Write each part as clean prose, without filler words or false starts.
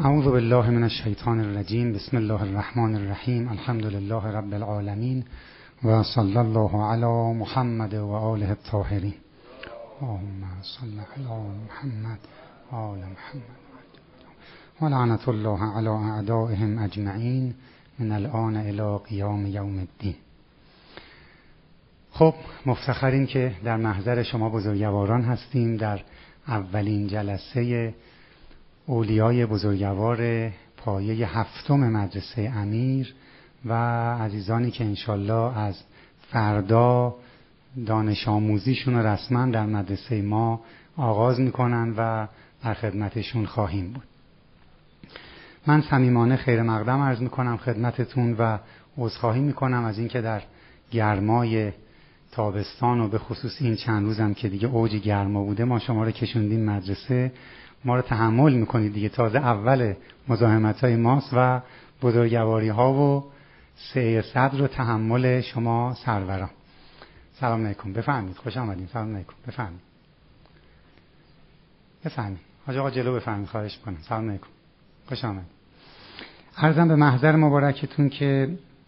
اعوذ بالله من الشیطان الرجیم. بسم الله الرحمن الرحیم. الحمد لله رب العالمین و صلی الله علی محمد و آله الطاهرین. اللهم صل علی محمد و آل محمد و لعنت الله علی اعدائهم اجمعین من الان الی قیام یوم الدین. خب مفتخریم که در محضر شما بزرگواران هستیم در اولین جلسه اولیای بزرگوار پایه هفتم مدرسه امیر و عزیزانی که انشالله از فردا دانش آموزیشون رو رسما در مدرسه ما آغاز میکنن و در خدمتشون خواهیم بود. من صمیمانه خیر مقدم عرض میکنم خدمتتون و عذرخواهی میکنم از اینکه در گرمای تابستان و به خصوص این چند روزم که دیگه اوج گرما بوده ما شما رو کشوندیم مدرسه، ما رو تحمل میکنید دیگه. تازه اول مزاحمت‌های ماست و بزرگواری‌ها و سعی صدر رو تحمل شما سروران. سلام علیکم، بفرمایید. خوش آمدید. سلام علیکم، بفرمایید. حاج آقا جلو بفرمایید، خواهش می‌کنم. سلام علیکم، خوش آمدید. عرضم به محضر مبارکتون که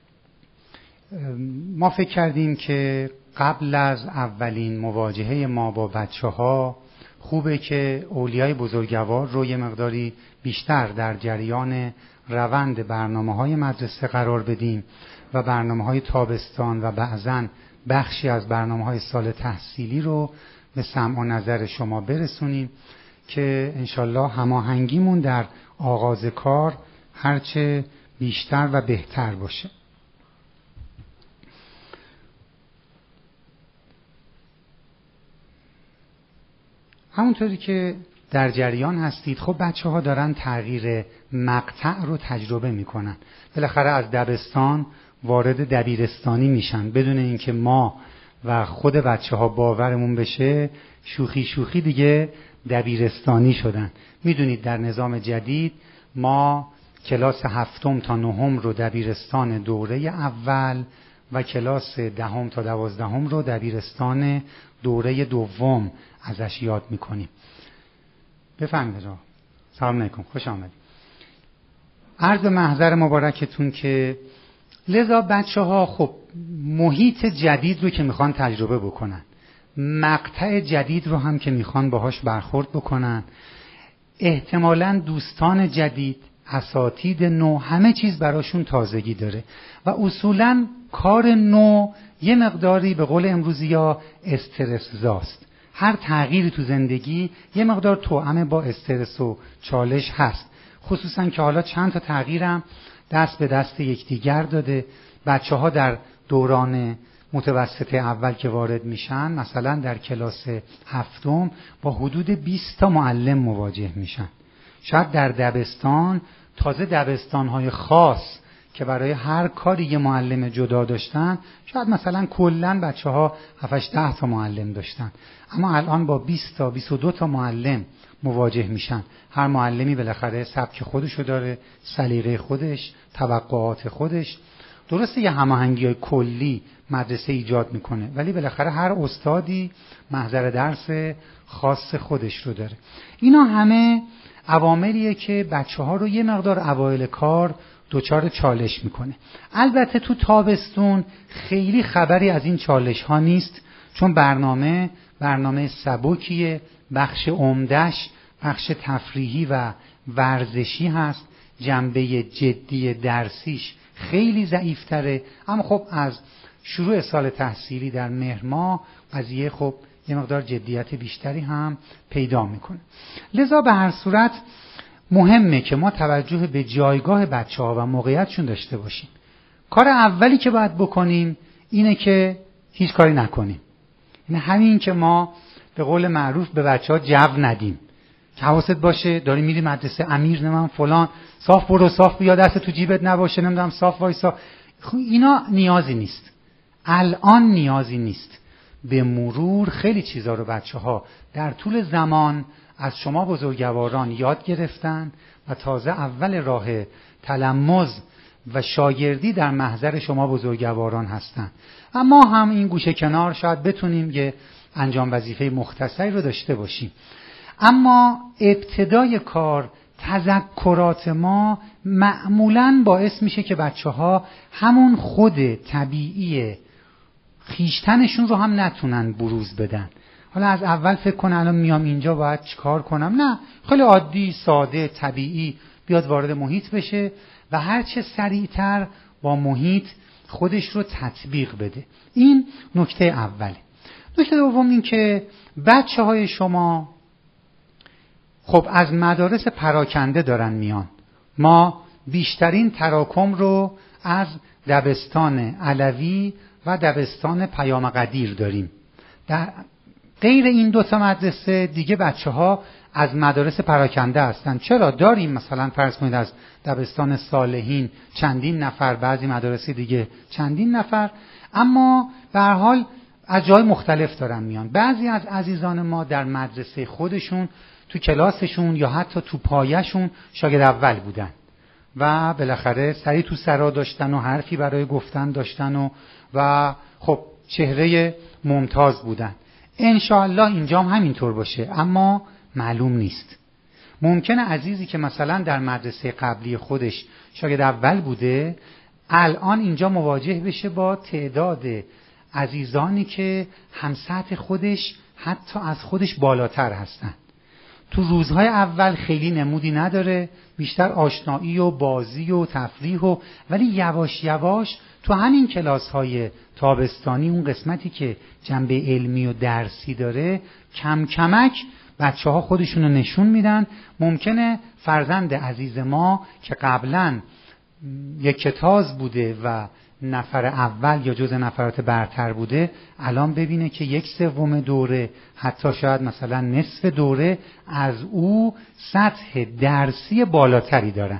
ما فکر کردیم که قبل از اولین مواجهه ما با بچه‌ها خوبه که اولیای بزرگوار رو یه مقداری بیشتر در جریان روند برنامه‌های مدرسه قرار بدیم و برنامه‌های تابستان و بعضاً بخشی از برنامه‌های سال تحصیلی رو به سمع و نظر شما برسونیم که انشالله هماهنگیمون در آغاز کار هرچه بیشتر و بهتر باشه. همونطوری که در جریان هستید خب بچه ها دارن تغییر مقطع رو تجربه میکنن. بالاخره از دبستان وارد دبیرستانی میشن بدون اینکه ما و خود بچه ها باورمون بشه شوخی دیگه دبیرستانی شدن. میدونید در نظام جدید ما کلاس 7 تا 9 رو دبیرستان دوره اول و کلاس 10 تا 12 رو دبیرستان دوره دوم ازش یاد میکنیم. بفرمایید آقا. سلام علیکم، خوش آمدید. عرض به محضر مبارکتون که لذا بچه ها خب محیط جدید رو که میخوان تجربه بکنن، مقطع جدید رو هم که میخوان باهاش برخورد بکنن، احتمالاً دوستان جدید، اساتید نو، همه چیز براشون تازگی داره و اصولاً کار نو یه مقداری به قول امروزی‌ها استرس زاست. هر تغییری تو زندگی یه مقدار توأم با استرس و چالش هست، خصوصا که حالا چند تا تغییرم دست به دست یکدیگر داده. بچه ها در دوران متوسط اول که وارد میشن مثلا در کلاس 7 با حدود 20 تا معلم مواجه میشن. شاید در دبستان تازه دبستان‌های خاص که برای هر کاری یه معلم جدا داشتن شاید مثلا کلن بچه‌ها 7-10 تا معلم داشتن، اما الان با 20 تا 22 تا معلم مواجه میشن. هر معلمی بالاخره سبک خودشو داره، سلیقه خودش، توقعات خودش. درسته یه هماهنگی‌های کلی مدرسه ایجاد میکنه ولی بالاخره هر استادی محضر درس خاص خودش رو داره. اینا همه عواملیه که بچه‌ها رو یه مقدار اوایل کار دوچار چالش میکنه. البته تو تابستون خیلی خبری از این چالش ها نیست چون برنامه سبکیه، بخش عمدش بخش تفریحی و ورزشی هست، جنبه جدی درسیش خیلی ضعیفتره. اما خب از شروع سال تحصیلی در مهر ماه قضیه خب یه مقدار جدیت بیشتری هم پیدا میکنه. لذا به هر صورت مهمه که ما توجه به جایگاه بچه‌ها و موقعیتشون داشته باشیم. کار اولی که باید بکنیم اینه که هیچ کاری نکنیم. یعنی همین که ما به قول معروف به بچه‌ها جو ندیم که حواست باشه داری میری مدرسه امیر نمیدونم فلان، صاف برو صاف بیا، دست تو جیبت نباشه، نمیدونم صاف وایسا. اینا نیازی نیست. الان نیازی نیست. به مرور خیلی چیزا رو بچه‌ها در طول زمان از شما بزرگواران یاد گرفتن و تازه اول راه تلمذ و شاگردی در محضر شما بزرگواران هستن. اما هم این گوشه کنار شاید بتونیم یه انجام وظیفه مختصری رو داشته باشیم. اما ابتدای کار تذکرات ما معمولاً باعث میشه که بچه‌ها همون خود طبیعی خیشتنشون رو هم نتونن بروز بدن. حالا از اول فکر کنن الان میام اینجا باید چیکار کنم؟ نه، خیلی عادی، ساده، طبیعی بیاد وارد محیط بشه و هرچه سریعتر با محیط خودش رو تطبیق بده. این نکته اوله. نکته دوم این که بچه‌های شما خب از مدارس پراکنده دارن میان. ما بیشترین تراکم رو از دبستان علوی و دبستان پیام قدیر داریم. در غیر این دو تا مدرسه دیگه بچه‌ها از مدارس پراکنده هستن. چرا؟ داریم مثلا فرض کنید از دبستان صالحین چندین نفر، بعضی مدارس دیگه چندین نفر، اما به هر حال از جای مختلف دارن میان. بعضی از عزیزان ما در مدرسه خودشون تو کلاسشون یا حتی تو پایه‌شون شاگرد اول بودن و بالاخره سری تو سرا داشتن و حرفی برای گفتن داشتن و خب چهره ممتاز بودن. انشاءالله اینجا هم همینطور باشه، اما معلوم نیست. ممکنه عزیزی که مثلا در مدرسه قبلی خودش شاگرد اول بوده الان اینجا مواجه بشه با تعداد عزیزانی که هم سطح خودش حتی از خودش بالاتر هستن. تو روزهای اول خیلی نمودی نداره، بیشتر آشنایی و بازی و تفریح ولی یواش یواش تو همین کلاس‌های تابستانی اون قسمتی که جنبه علمی و درسی داره کم کمک بچه‌ها خودشون رو نشون میدن. ممکنه فرزند عزیز ما که قبلاً یک کتاز بوده و نفر اول یا جزء نفرات برتر بوده الان ببینه که 1/3 دوره، حتی شاید مثلا نصف دوره از او سطح درسی بالاتری دارن.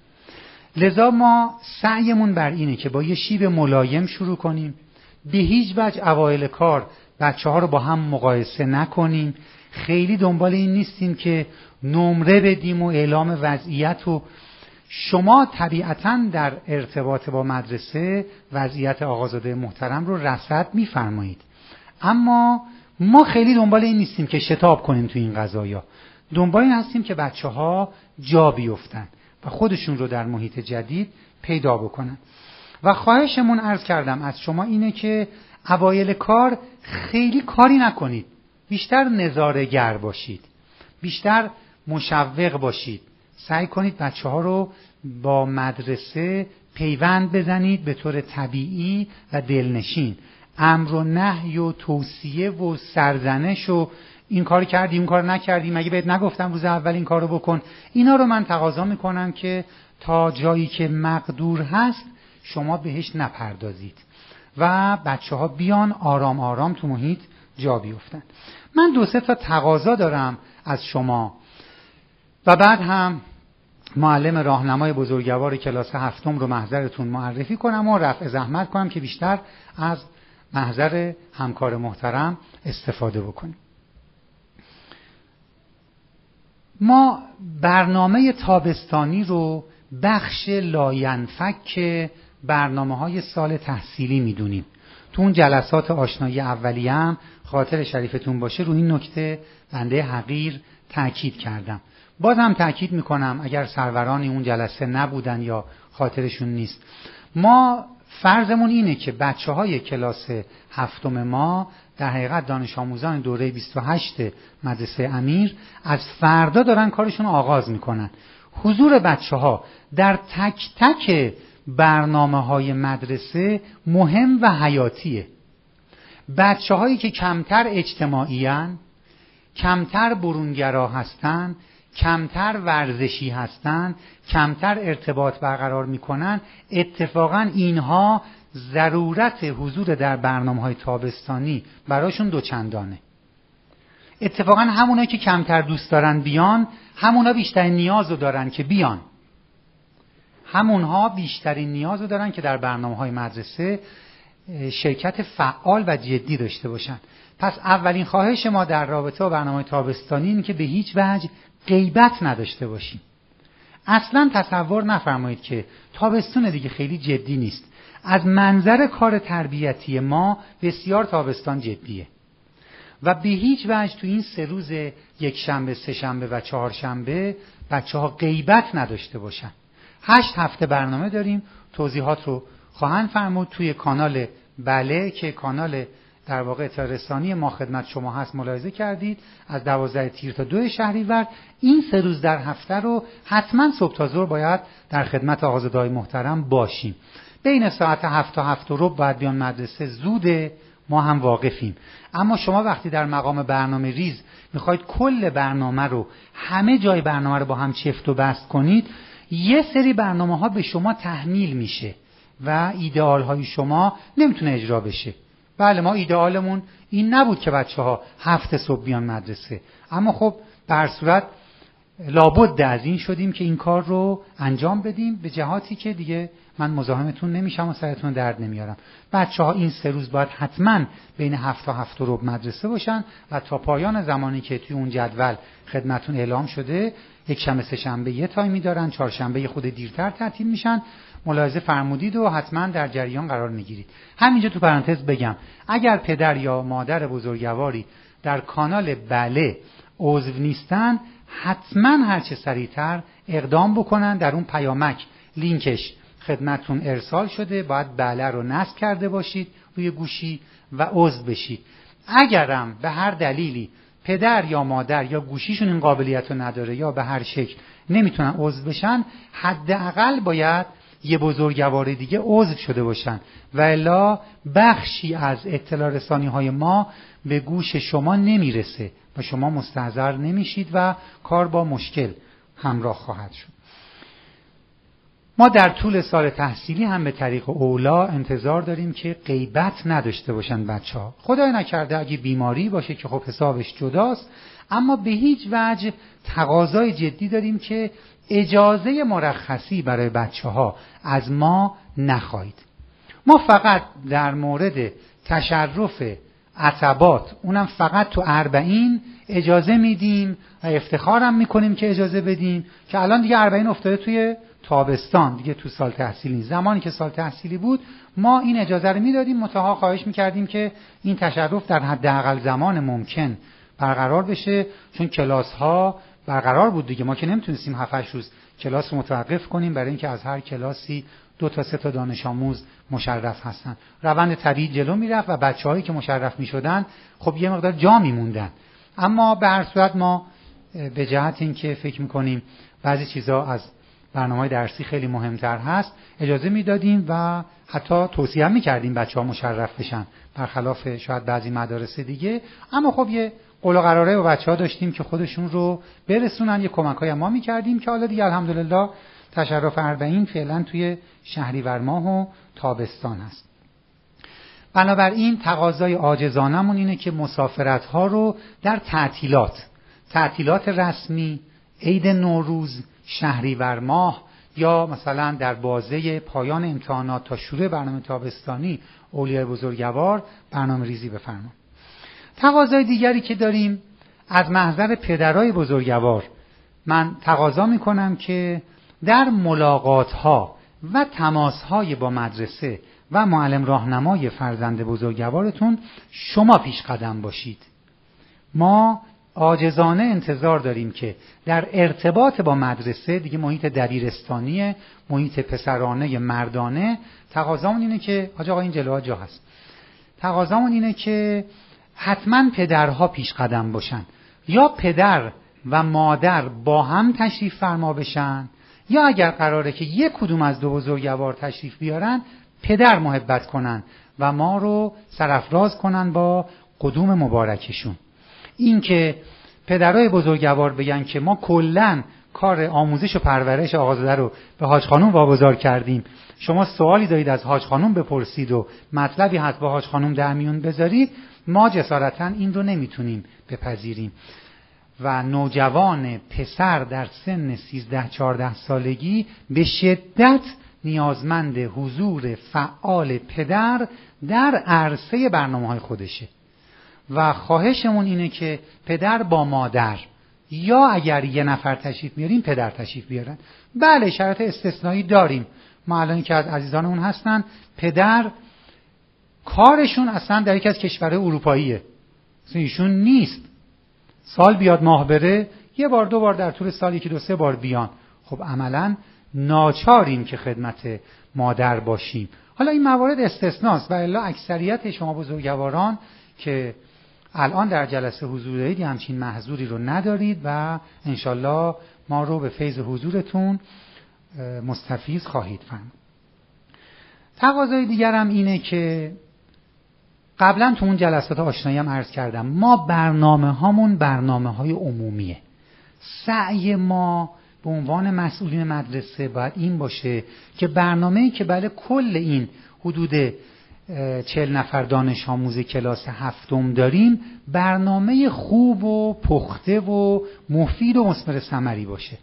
لذا ما سعیمون بر اینه که با یه شیب ملایم شروع کنیم، به هیچ وجه اوایل کار بچه‌ها رو با هم مقایسه نکنیم، خیلی دنبال این نیستیم که نمره بدیم و اعلام وضعیت و شما طبیعتاً در ارتباط با مدرسه وضعیت آقازاده محترم رو رصد می‌فرمایید، اما ما خیلی دنبال این نیستیم که شتاب کنیم تو این قضایا. دنبال این هستیم که بچه‌ها جا بیفتن و خودشون رو در محیط جدید پیدا بکنن. و خواهشمون عرض کردم از شما اینه که اوایل کار خیلی کاری نکنید، بیشتر نظاره‌گر باشید، بیشتر مشوق باشید. سعی کنید بچه‌ها رو با مدرسه پیوند بزنید به طور طبیعی و دلنشین. امر و نهی و توصیه و سرزنش و این کار کردی اون کار نکردی، مگه بهت نگفتم روز اول این کارو بکن، اینا رو من تقاضا میکنم که تا جایی که مقدور هست شما بهش نپردازید و بچه‌ها بیان آرام آرام تو محیط جا بیفتن. من 2-3 تا تقاضا دارم از شما و بعد هم معلم راهنمای بزرگوار کلاس 7 رو محضرتون معرفی کنم و رفع زحمت کنم که بیشتر از محضر همکار محترم استفاده بکنیم. ما برنامه تابستانی رو بخش لاینفک برنامه‌های سال تحصیلی میدونیم. تو اون جلسات آشنایی اولیه هم خاطر شریفتون باشه رو این نکته بنده حقیر تأکید کردم. بازم تأکید میکنم اگر سروران اون جلسه نبودن یا خاطرشون نیست، ما فرضمون اینه که بچه‌های کلاس 7 ما در حقیقت دانش آموزان دوره 28 مدرسه امیر از فردا دارن کارشون آغاز میکنن. حضور بچه‌ها در تک تک برنامه‌های مدرسه مهم و حیاتیه. بچه‌هایی که کمتر اجتماعی‌اند، کمتر برونگرا هستن، کمتر ورزشی هستن، کمتر ارتباط برقرار میکنن، اتفاقا اینها ضرورت حضور در برنامه‌های تابستانی براشون دوچندانه. اتفاقا همونایی که کمتر دوست دارن بیان، همونا بیشترین نیاز رو دارن که بیان. همونها بیشترین نیاز رو دارن که در برنامه‌های مدرسه شرکت فعال و جدی داشته باشن. پس اولین خواهش ما در رابطه با برنامه تابستانی اینه که به هیچ وجه غیبت نداشته باشیم. اصلا تصور نفرمایید که تابستون دیگه خیلی جدی نیست. از منظر کار تربیتی ما بسیار تابستان جدیه و به هیچ وجه تو این 3 روز، یک شنبه، 3 شنبه و 4 شنبه بچه‌ها غیبت نداشته باشن. 8 هفته برنامه داریم، توضیحات رو خواهند فرمود توی کانال بله که کانال در واقع اطلاع رسانی ما خدمت شما هست. ملاحظه کردید از 12 تیر تا 2 شهریور این 3 روز در هفته رو حتما صبح تا ظهر باید در خدمت آقازاده‌های محترم باشیم. بین ساعت 7 تا 7 و ربع باید بیان مدرسه. زوده، ما هم واقفیم. اما شما وقتی در مقام برنامه ریز میخواید کل برنامه رو، همه جای برنامه رو با هم چفت و بست کنید، یه سری برنامه ها به شما تحمیل میشه و ایدئال های شما نمیتونه اجرا بشه. بله ما ایدئالمون این نبود که بچه‌ها 7 صبح بیان مدرسه، اما خب به هر صورت لابد از این شدیم که این کار رو انجام بدیم به جهاتی که دیگه من مزاحمتون نمیشم و سرتون درد نمیارم. بچه‌ها این 3 روز باید حتما بین 7 تا 7 و ربع مدرسه باشن و تا پایان زمانی که توی اون جدول خدمتون اعلام شده، یک شنبه سه شنبه یه تایمی دارن، چهارشنبه خود دیرتر تعطیل میشن. ملاحظه فرمودید و حتما در جریان قرار میگیرید. همینجا تو پرانتز بگم اگر پدر یا مادر بزرگواری در کانال بله عضو نیستن، حتما هرچه سریعتر اقدام بکنن. در اون پیامک لینکش خدمتون ارسال شده، باید بله رو نصب کرده باشید روی گوشی و عضو بشید. اگرم به هر دلیلی پدر یا مادر یا گوشیشون این قابلیت رو نداره یا به هر شکل نمیتونن عضو بشن، حداقل باید یه بزرگوار دیگه عضو شده باشن و الا بخشی از اطلاع رسانی های ما به گوش شما نمیرسه و شما مستحضر نمیشید و کار با مشکل همراه خواهد شد. ما در طول سال تحصیلی هم به طریق اولا انتظار داریم که غیبت نداشته باشن بچه‌ها. خدای نکرده اگه بیماری باشه که خب حسابش جداست، اما به هیچ وجه تقاضای جدی داریم که اجازه مرخصی برای بچه‌ها از ما نخواهید. ما فقط در مورد تشرف عتبات، اونم فقط تو 40 اجازه میدیم و افتخارم میکنیم که اجازه بدیم که الان دیگه 40 افتاده توی تابستان، دیگه تو سال تحصیلی نیست. زمانی که سال تحصیلی بود ما این اجازه رو میدادیم، منتها خواهش میکردیم که این تشرف در حداقل زمان ممکن برقرار بشه، چون کلاس ها برقرار بود دیگه. ما که نمیتونستیم 7-8 روز کلاس رو متوقف کنیم برای اینکه از هر کلاسی 2 تا 3 تا دانش آموز مشرف هستن. روند طبیعی جلو میرفت و بچه‌هایی که مشرف میشدن خب یه مقدار جا میموندن. اما به هر صورت ما به جهت اینکه فکر میکنیم بعضی چیزا از برنامه‌های درسی خیلی مهمتر هست، اجازه میدادیم و حتی توصیه میکردیم بچه‌ها مشرف بشن، برخلاف شاید بعضی مدارس دیگه. اما خب یه قول و قراره با بچه‌ها داشتیم که خودشون رو برسونن، یه کمک‌های ما میکردیم که حالا دیگه الحمدلله تشرف 40 فعلا توی شهریور ماه و تابستان هست. بنابراین تقاضای عاجزانمون اینه که مسافرت‌ها رو در تعطیلات رسمی، عید نوروز، شهریور ماه یا مثلا در بازه پایان امتحانات تا شروع برنامه تابستانی اولیای بزرگوار برنامه ریزی بفرمایید. تقاضای دیگری که داریم از محضر پدرای بزرگوار، من تقاضا میکنم که در ملاقات‌ها و تماس‌های با مدرسه و معلم راهنمای فرزند بزرگوارتون شما پیش قدم باشید. ما عاجزانه انتظار داریم که در ارتباط با مدرسه، دیگه محیط دبیرستانی، محیط پسرانه مردانه، تقاضامون اینه که حاج آقا این جلوها جا هست، تقاضامون اینه که حتما پدرها پیش قدم باشن، یا پدر و مادر با هم تشریف فرما بشن، یا اگر قراره که یک کدوم از 2 بزرگوار تشریف بیارن، پدر محبت کنن و ما رو سرافراز کنن با قدوم مبارکشون. این که پدرای بزرگوار بگن که ما کلن کار آموزش و پرورش آقازاده رو به حاج خانوم واگذار کردیم، شما سوالی دارید از حاج خانوم بپرسید و مطلبی هست با حاج خانوم در میون بذارید، ما جسارتاً این رو نمیتونیم بپذیریم. و نوجوان پسر در سن 13-14 سالگی به شدت نیازمند حضور فعال پدر در عرصه برنامه‌های خودشه و خواهشمون اینه که پدر با مادر، یا اگر یه نفر تشریف میاریم پدر تشریف بیارن. بله شرط استثنایی داریم. ما الان که از عزیزانمون هستن پدر کارشون اصلا در یک از کشورهای اروپاییه، ایشون نیست، سال بیاد ماه بره، یه بار دو بار در طول سال 1 2 3 بار بیان. خب عملاً ناچاریم که خدمت مادر باشیم. حالا این موارد استثناست و الا اکثریت شما بزرگواران که الان در جلسه حضور دارید همچین محظوری رو ندارید و انشالله ما رو به فیض حضورتون مستفیض خواهید فرمود. تقاضای دیگرم اینه که قبلا تو اون جلسات آشنایی هم عرض کردم، ما برنامه هامون برنامه های عمومیه. سعی ما به عنوان مسئولین مدرسه باید این باشه که برنامه‌ای که بله کل این حدود 40 نفر دانش آموز کلاس 7 داریم برنامه خوب و پخته و مفید و مثمر ثمری باشه.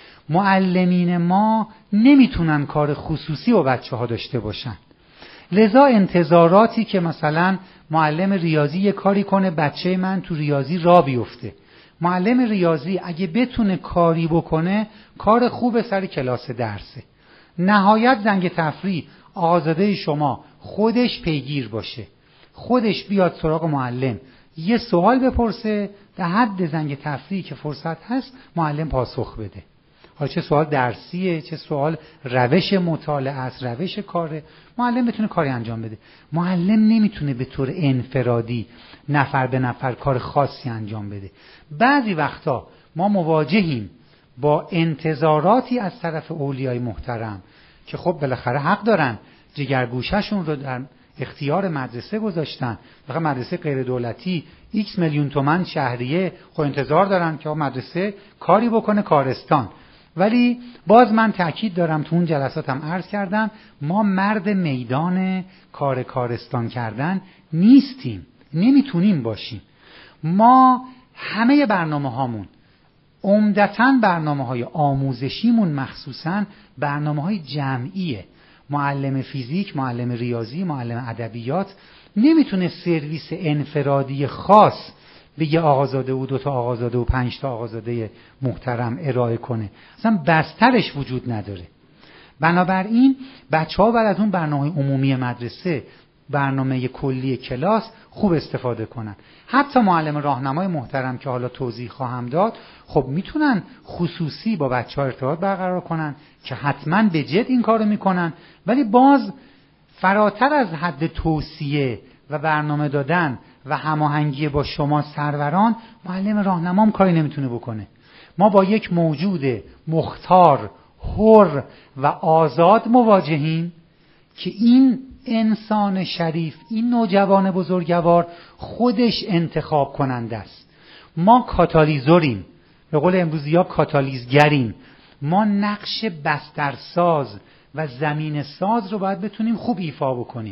معلمین ما نمیتونن کار خصوصی با بچه‌ها داشته باشن، لذا انتظاراتی که مثلا معلم ریاضی یه کاری کنه بچه من تو ریاضی راه بیفته، معلم ریاضی اگه بتونه کاری بکنه کار خوب سر کلاس درسه. نهایت زنگ تفریح آزاده شما خودش پیگیر باشه، خودش بیاد سراغ معلم یه سوال بپرسه، در حد زنگ تفریحی که فرصت هست معلم پاسخ بده. حالا چه سوال درسیه، چه سوال روش مطالعه است، روش کاره، معلم بتونه کاری انجام بده. معلم نمیتونه به طور انفرادی نفر به نفر کار خاصی انجام بده. بعضی وقتا ما مواجهیم با انتظاراتی از طرف اولیای محترم که خب بالاخره حق دارن، جگرگوشه‌شون رو در اختیار مدرسه گذاشتن، واقعا مدرسه غیر دولتی x میلیون تومان شهریه، خب انتظار دارن که مدرسه کاری بکنه کارستان. ولی باز من تأکید دارم، تو اون جلساتم عرض کردم، ما مرد میدان کار کارستان کردن نیستیم، نمیتونیم باشیم. ما همه برنامه هامون عمدتاً برنامه های آموزشیمون مخصوصاً برنامه های جمعیه. معلم فیزیک، معلم ریاضی، معلم ادبیات نمیتونه سرویس انفرادی خاص به یه آقازاده و 2 تا آقازاده و 5 تا آقازاده محترم ارائه کنه، اصلا بسترش وجود نداره. بنابراین بچه‌ها بعد از اون برنامه عمومی مدرسه، برنامه کلی کلاس خوب استفاده کنن. حتی معلم راهنمای محترم که حالا توضیح خواهم داد، خب میتونن خصوصی با بچه‌ها ارتباط برقرار کنن که حتما به جد این کارو میکنن، ولی باز فراتر از حد توصیه و برنامه دادن و هماهنگی با شما سروران، معلم راهنمام کاری نمیتونه بکنه. ما با یک موجود مختار، حر و آزاد مواجهیم که این انسان شریف، این نوجوان بزرگوار خودش انتخاب کننده است. ما کاتالیزوریم، به قول امروزی‌ها کاتالیزگریم. ما نقش بسترساز و زمین ساز رو باید بتونیم خوب ایفا بکنیم.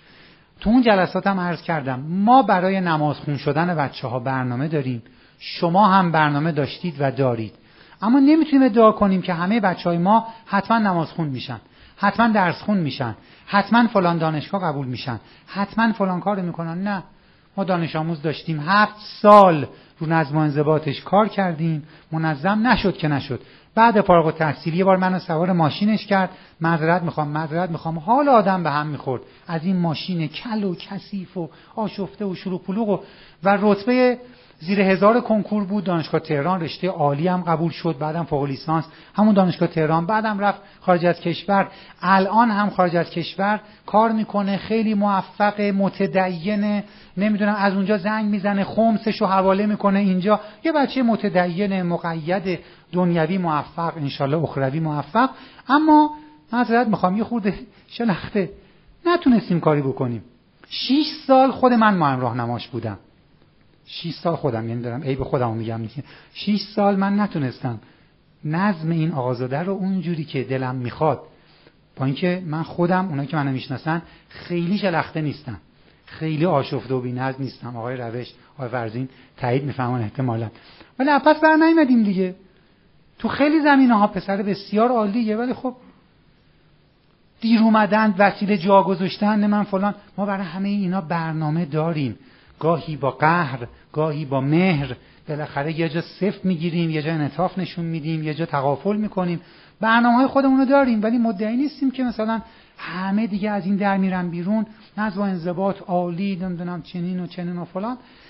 تو اون جلسات هم عرض کردم، ما برای نمازخون شدن بچه‌ها برنامه داریم، شما هم برنامه داشتید و دارید، اما نمیتونیم ادعا کنیم که همه بچه‌های ما حتما نمازخون میشن، حتما درسخون میشن، حتما فلان دانشگاه قبول میشن، حتما فلان کارو میکنن. نه، ما دانش آموز داشتیم 7 سال رو نظم و انضباطش کار کردیم، منظم نشد که نشد. بعد فارغ التحصیلی یه بار منو سوار ماشینش کرد، معذرت میخوام، حال آدم به هم میخورد از این ماشین کل و کثیف و آشفته و شلوغ پلوغ و رتبه زیر 1000 کنکور بود. دانشگاه تهران رشته عالی هم قبول شد، بعدم فوق لیسانس همون دانشگاه تهران، بعدم رفت خارج از کشور، الان هم خارج از کشور کار میکنه، خیلی موفق، متدین، نمیدونم از اونجا زنگ میزنه خمسشو حواله میکنه اینجا. یه بچه متدین مقید دنیوی موفق، انشالله اخروی موفق. اما معذرت میخوام یه خورده شلخته، نتونستیم کاری بکنیم. 6 سال خود من معلم راهنماش بودم، 6 سال خودم، یعنی دارم عیب خودمو میگم، 6 سال من نتونستم نظم این آقازاده رو اونجوری که دلم میخواد، با اینکه من خودم، اونایی که منو میشناسن خیلی شلخته نیستم، خیلی آشفته و بی‌نظم نیستم. آقای روش، آقای فرزین تایید میفهمن احتمالاً، ولی پس بر نیومدیم دیگه. تو خیلی زمینه‌ها پسر بسیار عالیه، ولی خب دیر اومدن، وسیله جا گذاشتن، من فلان. ما برای همه اینا برنامه داریم، گاهی با قهر، گاهی با مهر، بالاخره یه جا صفر میگیریم، یه جا انعطاف نشون میدیم، یه جا تغافل میکنیم. برنامه‌های خودمون رو داریم، ولی مدعی نیستیم که مثلا همه دیگه از این در میرن بیرون، نظم و انضباط عالی، نمیدونم چنین و چنین و فلان.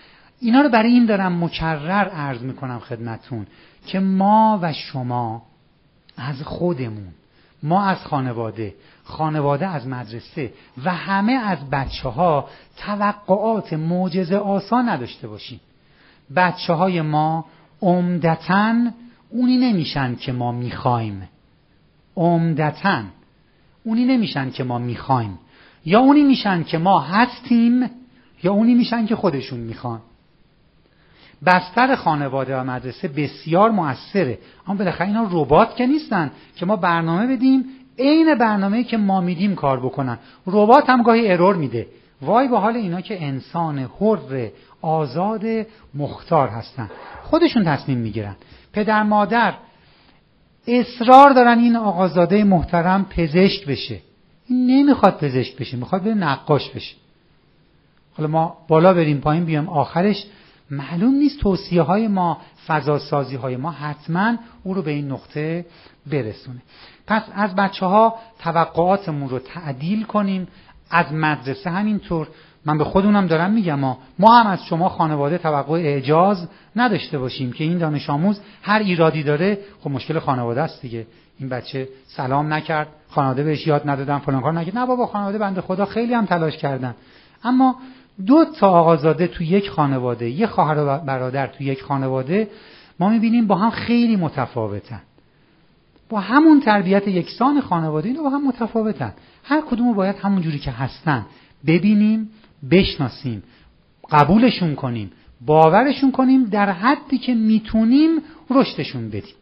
اینا رو برای این دارم مکرر عرض میکنم خدمتون که ما و شما از خودمون، ما از خانواده از مدرسه و همه از بچه‌ها توقعات معجزه آسا نداشته باشیم. بچه‌های ما عمدتاً اونی نمیشن که ما میخوایم. عمدتاً اونی نمیشن که ما میخوایم، یا اونی میشن که ما هستیم، یا اونی میشن که خودشون میخوان. بستر خانواده و مدرسه بسیار مؤثره، اما بالاخره اینا ربات که نیستن که ما برنامه بدیم عین برنامه‌ای که ما میدیم کار بکنن. ربات هم گاهی ارور میده. وای به حال اینا که انسان حر آزاد مختار هستن، خودشون تصمیم میگیرن. پدر مادر اصرار دارن این آقازاده محترم پزشک بشه، این نمیخواد پزشک بشه، میخواد بره نقاش بشه. حالا ما بالا بریم پایین بیام، آخرش معلوم نیست توصیه های ما، فضاسازی های ما حتما او رو به این نقطه برسونه. پس از بچه ها توقعاتمون رو تعدیل کنیم، از مدرسه همینطور. من به خودمونم دارم میگم ما هم از شما خانواده توقع اعجاز نداشته باشیم که این دانش آموز هر ایرادی داره، خب مشکل خانواده است دیگه. این بچه سلام نکرد، خانواده بهش یاد ندادن، فلان کار نکرد. نه بابا، خانواده بنده خدا خیلی هم تلاش کردن. اما 2 آقازاده تو یک خانواده، یک خواهر و برادر تو یک خانواده، ما میبینیم با هم خیلی متفاوتن. با همون تربیت یکسان خانواده اینا با هم متفاوتن. هر کدومو باید همون جوری که هستن ببینیم، بشناسیم، قبولشون کنیم، باورشون کنیم، در حدی که میتونیم رشدشون بدیم.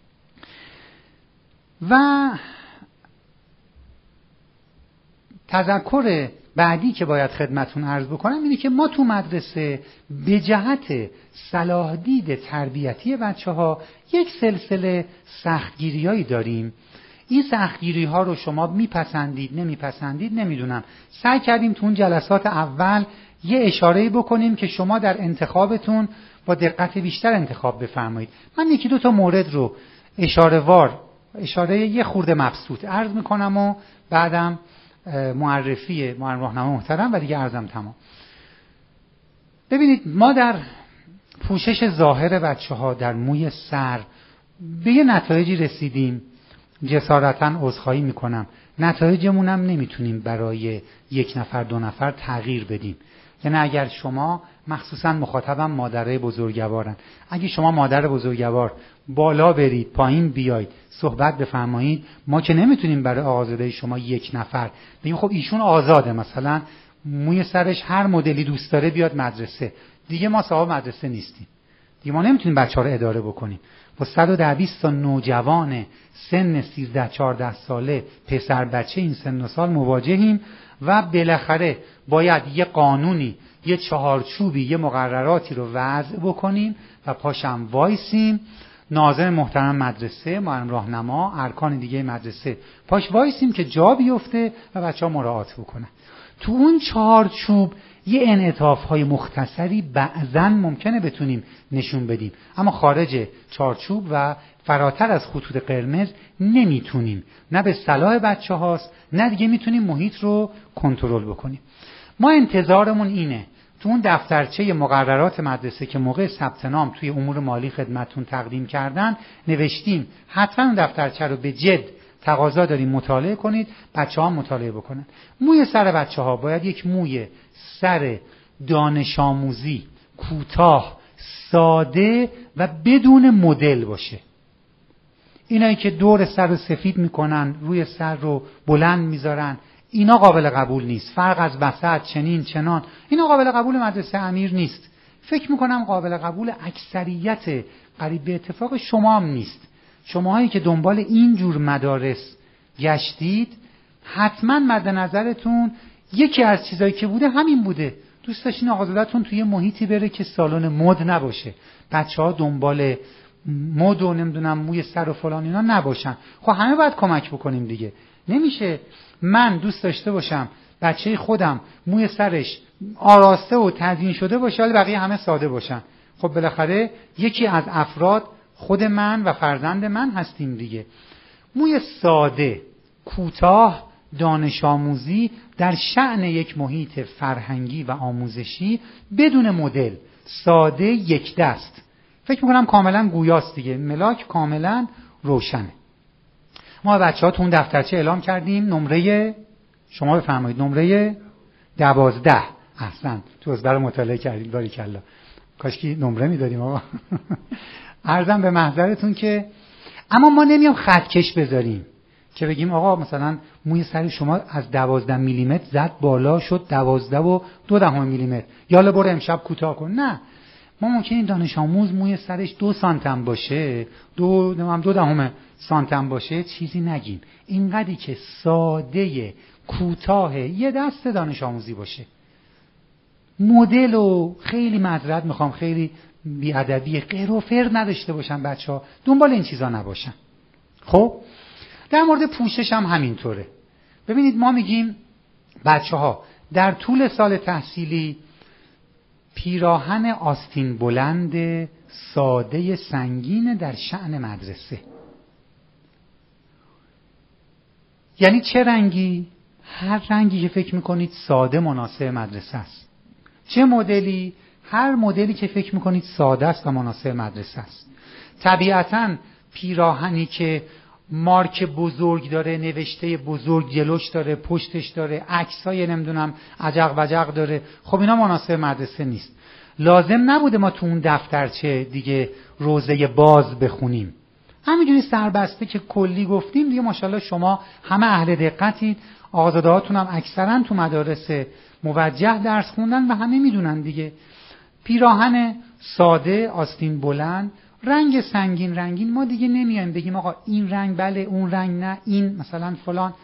و تذکر بعدی که باید خدمتون عرض بکنم اینه که ما تو مدرسه به جهت صلاح دید تربیتی بچه‌ها یک سلسله سختگیری‌هایی داریم. این سختگیری‌ها رو شما میپسندید نمیپسندید نمیدونم، سعی کردیم تو اون جلسات اول یه اشاره‌ای بکنیم که شما در انتخابتون با دقت بیشتر انتخاب بفرمایید. من 1-2 تا مورد رو اشاره یه خورده مبسوط عرض میکنم و بعدم معرفی معلم راهنما محترم و دیگه عرضم تمام. ببینید، ما در پوشش ظاهر بچه‌ها در موی سر به یه نتایجی رسیدیم. جسارتاً عذرخواهی میکنم، نتایجمونم نمیتونیم برای 1 نفر 2 نفر تغییر بدیم. یعنی اگر شما، مخصوصاً مخاطبم مادرای بزرگوارن، اگه شما مادر بزرگوار بالا برید پایین بیاید صحبت بفرمایید، ما که نمیتونیم برای آزاده شما 1 نفر بگیم خب ایشون آزاده، مثلا موی سرش هر مدلی دوست داره بیاد مدرسه، دیگه ما صاحب مدرسه نیستیم، دیگه ما نمیتونیم بچه‌ها رو اداره بکنیم. با 120 تا نوجوان سن 13-14 ساله پسر بچه این سن و سال مواجهیم و بالاخره باید یه قانونی، یه چهارچوبی، یه مقرراتی رو وضع بکنیم و پاشم وایسیم. ناظم محترم مدرسه، معلم راهنما، ارکان دیگه مدرسه پاش وایسیم که جا بیفته و بچه‌ها مراعات بکنن. تو اون چهارچوب یه انعطاف‌های مختصری بعضاً ممکنه بتونیم نشون بدیم، اما خارج چهارچوب و فراتر از خطوط قرمز نمیتونیم. نه به صلاح بچه هاست، نه دیگه میتونیم محیط رو کنترل بکنیم. ما انتظارمون اینه تو اون دفترچه مقررات مدرسه که موقع ثبت نام توی امور مالی خدمتون تقدیم کردن نوشتیم حتما اون دفترچه رو به جد تقاضا داریم مطالعه کنید، بچه‌ها مطالعه بکنن. موی سر بچه‌ها باید یک موی سر دانش آموزی، کوتاه، ساده و بدون مدل باشه. اینایی که دور سر رو سفید میکنن، روی سر رو بلند میذارن، اینا قابل قبول نیست. فرق از وسط، چنین چنان، اینا قابل قبول مدرسه امیر نیست. فکر میکنم قابل قبول اکثریت قریب به اتفاق شما هم نیست. شماهایی که دنبال این جور مدارس گشتید حتما مد نظرتون یکی از چیزایی که بوده همین بوده. دوست داشتین آقازاده‌تون توی محیطی بره که سالن مد نباشه، بچه‌ها دنبال مد و نمیدونم موی سر و فلان اینا نباشن. خب همه باید کمک بکنیم دیگه. نمیشه من دوست داشته باشم بچه خودم موی سرش آراسته و تزیین شده باشه ولی بقیه همه ساده باشن. خب بالاخره یکی از افراد خود من و فرزند من هستیم دیگه. موی ساده، کوتاه، دانش آموزی در شأن یک محیط فرهنگی و آموزشی بدون مدل. ساده یک دست. فکر میکنم کاملا گویاست دیگه، ملاک کاملا روشنه. ما بچه ها تو اون دفترچه اعلام کردیم نمره، شما بفرمایید، نمره 12. احسن، تو از برای مطالعه کردید، باریکلا. کاشکی نمره میدادیم آقا. عرضم به محضرتون که اما ما نمیام خطکش بذاریم که بگیم آقا مثلا موی سر شما از 12 میلیمتر زد بالا شد 12.2 میلیمتر، یالا برو امشب کوتاه کن. نه، ما ممکنه این دانش آموز موی سرش 2 سانتم باشه، 2 سانتم باشه، چیزی نگیم. اینقدری که ساده کوتاه یه دست دانش آموزی باشه. مدل و خیلی معذرت میخوام، خیلی بیادبی قیر و فر نداشته باشن بچه‌ها، دنبال این چیزا نباشن. خب در مورد پوشش هم همینطوره. ببینید ما میگیم بچه‌ها در طول سال تحصیلی پیراهن آستین بلند ساده سنگین در شأن مدرسه. یعنی چه رنگی؟ هر رنگی که فکر میکنید ساده مناسب مدرسه است. چه مدلی؟ هر مدلی که فکر میکنید ساده است و مناسب مدرسه است. طبیعتاً پیراهنی که مارک بزرگ داره، نوشته بزرگ جلوش داره، پشتش داره، عکسای نمیدونم عجق وجق داره، خب اینا مناسب مدرسه نیست. لازم نبوده ما تو اون دفترچه دیگه روزه باز بخونیم. همینجوری سربسته که کلی گفتیم دیگه. ماشاءالله شما همه اهل دقتید، آقازاده‌هاتون هم اکثرا تو مدارس موجه درس خوندن و همه میدونن دیگه. پیراهن ساده آستین بلند، رنگ سنگین رنگین. ما دیگه نمیایم بگیم آقا این رنگ بله اون رنگ نه، این مثلا فلان.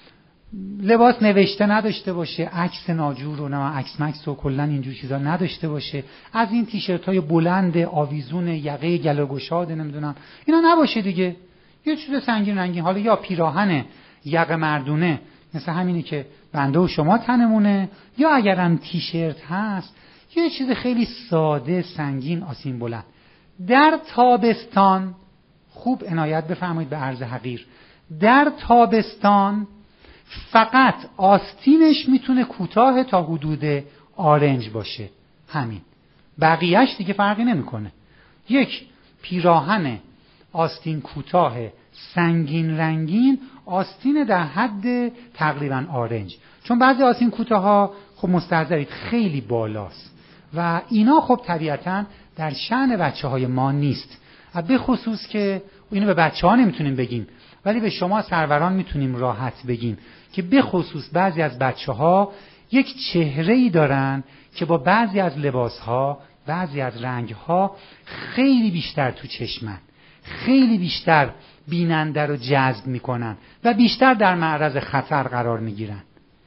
لباس نوشته نداشته باشه، عکس ناجور و نه عکس مکس و کلا اینجور چیزا نداشته باشه. از این تیشرت‌های بلند آویزون یقه گله گشاد نمیدونم اینا نباشه دیگه. یه چیز سنگین رنگین، حالا یا پیراهن یقه مردونه مثل همینی که بنده و شما تنمونه، یا اگرم تیشرت هست یه چیز خیلی ساده سنگین آستین بلند. در تابستان خوب عنایت بفرمایید به عرض حقیر، در تابستان فقط آستینش میتونه کوتاه تا حدود آرنج باشه، همین، بقیهش دیگه فرقی نمیکنه. یک پیراهن آستین کوتاه سنگین رنگین، آستین در حد تقریبا آرنج، چون بعضی آستین کوتاه ها خب مستحضرید خیلی بالاست و اینا خب طبیعتا در شأن بچه های ما نیست. به خصوص که اینو به بچه ها نمیتونیم بگیم ولی به شما سروران میتونیم راحت بگیم که به خصوص بعضی از بچه ها یک چهره‌ای دارن که با بعضی از لباس ها، بعضی از رنگ ها خیلی بیشتر تو چشمن، خیلی بیشتر بیننده رو جذب میکنن و بیشتر در معرض خطر قرار میگیرن.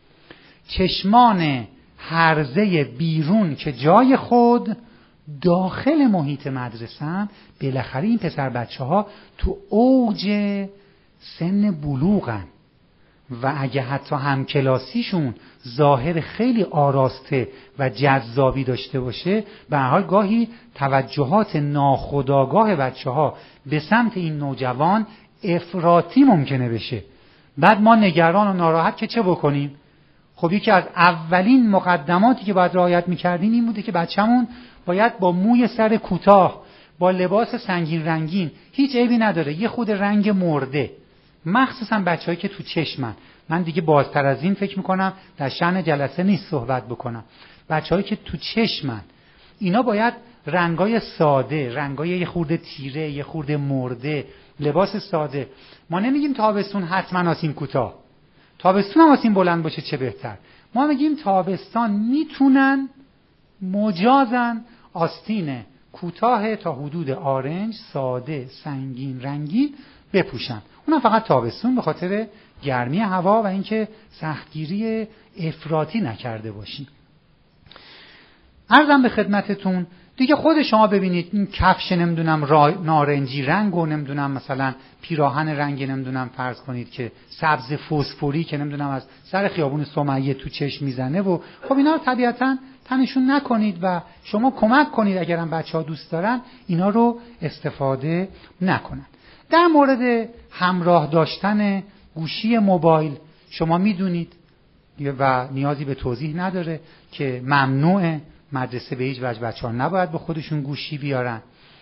چشمان هرزه بیرون که جای خود داخل محیط مدرسه، بالاخره این پسر بچه ها تو اوج سن بلوغن و اگه حتی همکلاسیشون ظاهر خیلی آراسته و جذابی داشته باشه، به هر حال گاهی توجهات ناخودآگاه بچه ها به سمت این نوجوان افراطی ممکنه بشه. بعد ما نگران و ناراحت که چه بکنیم؟ خب یکی از اولین مقدماتی که باید رعایت میکردیم این بوده که بچه‌مون باید با موی سر کوتاه، با لباس سنگین رنگین، هیچ عیبی نداره، یه خود رنگ مرده، مخصوصا بچه‌هایی که تو چشمن. من دیگه بازتر از این فکر میکنم در شأن جلسه نیست صحبت بکنم. بچه‌هایی که تو چشمن اینا باید رنگای ساده، رنگای یه خورده تیره، یه خورده مرده، لباس ساده. ما نمیگیم تابستون حتما آستین کوتاه، تابستون هم آستین بلند باشه چه بهتر. ما میگیم تابستان میتونن مجازن آستین کوتاه تا حدود آرنج ساده سنگین رنگین بپوشن. اونم فقط تابستون به خاطر گرمی هوا و اینکه سختگیری افراطی نکرده باشین. عرضم به خدمتتون دیگه خود شما ببینید این کفش نمیدونم نارنجی رنگ و نمیدونم مثلا پیراهن رنگ نمیدونم فرض کنید که سبز فسفوری که نمیدونم از سر خیابون سمیه تو چشم میزنه و خب اینا رو طبیعتاً تنشون نکنید و شما کمک کنید اگرم بچه‌ها دوست دارن اینا رو استفاده نکنن. در مورد همراه داشتن گوشی موبایل شما میدونید و نیازی به توضیح نداره که ممنوعه. مدرسه به هیچ وجه بچه‌ها نباید به خودشون گوشی بیارن.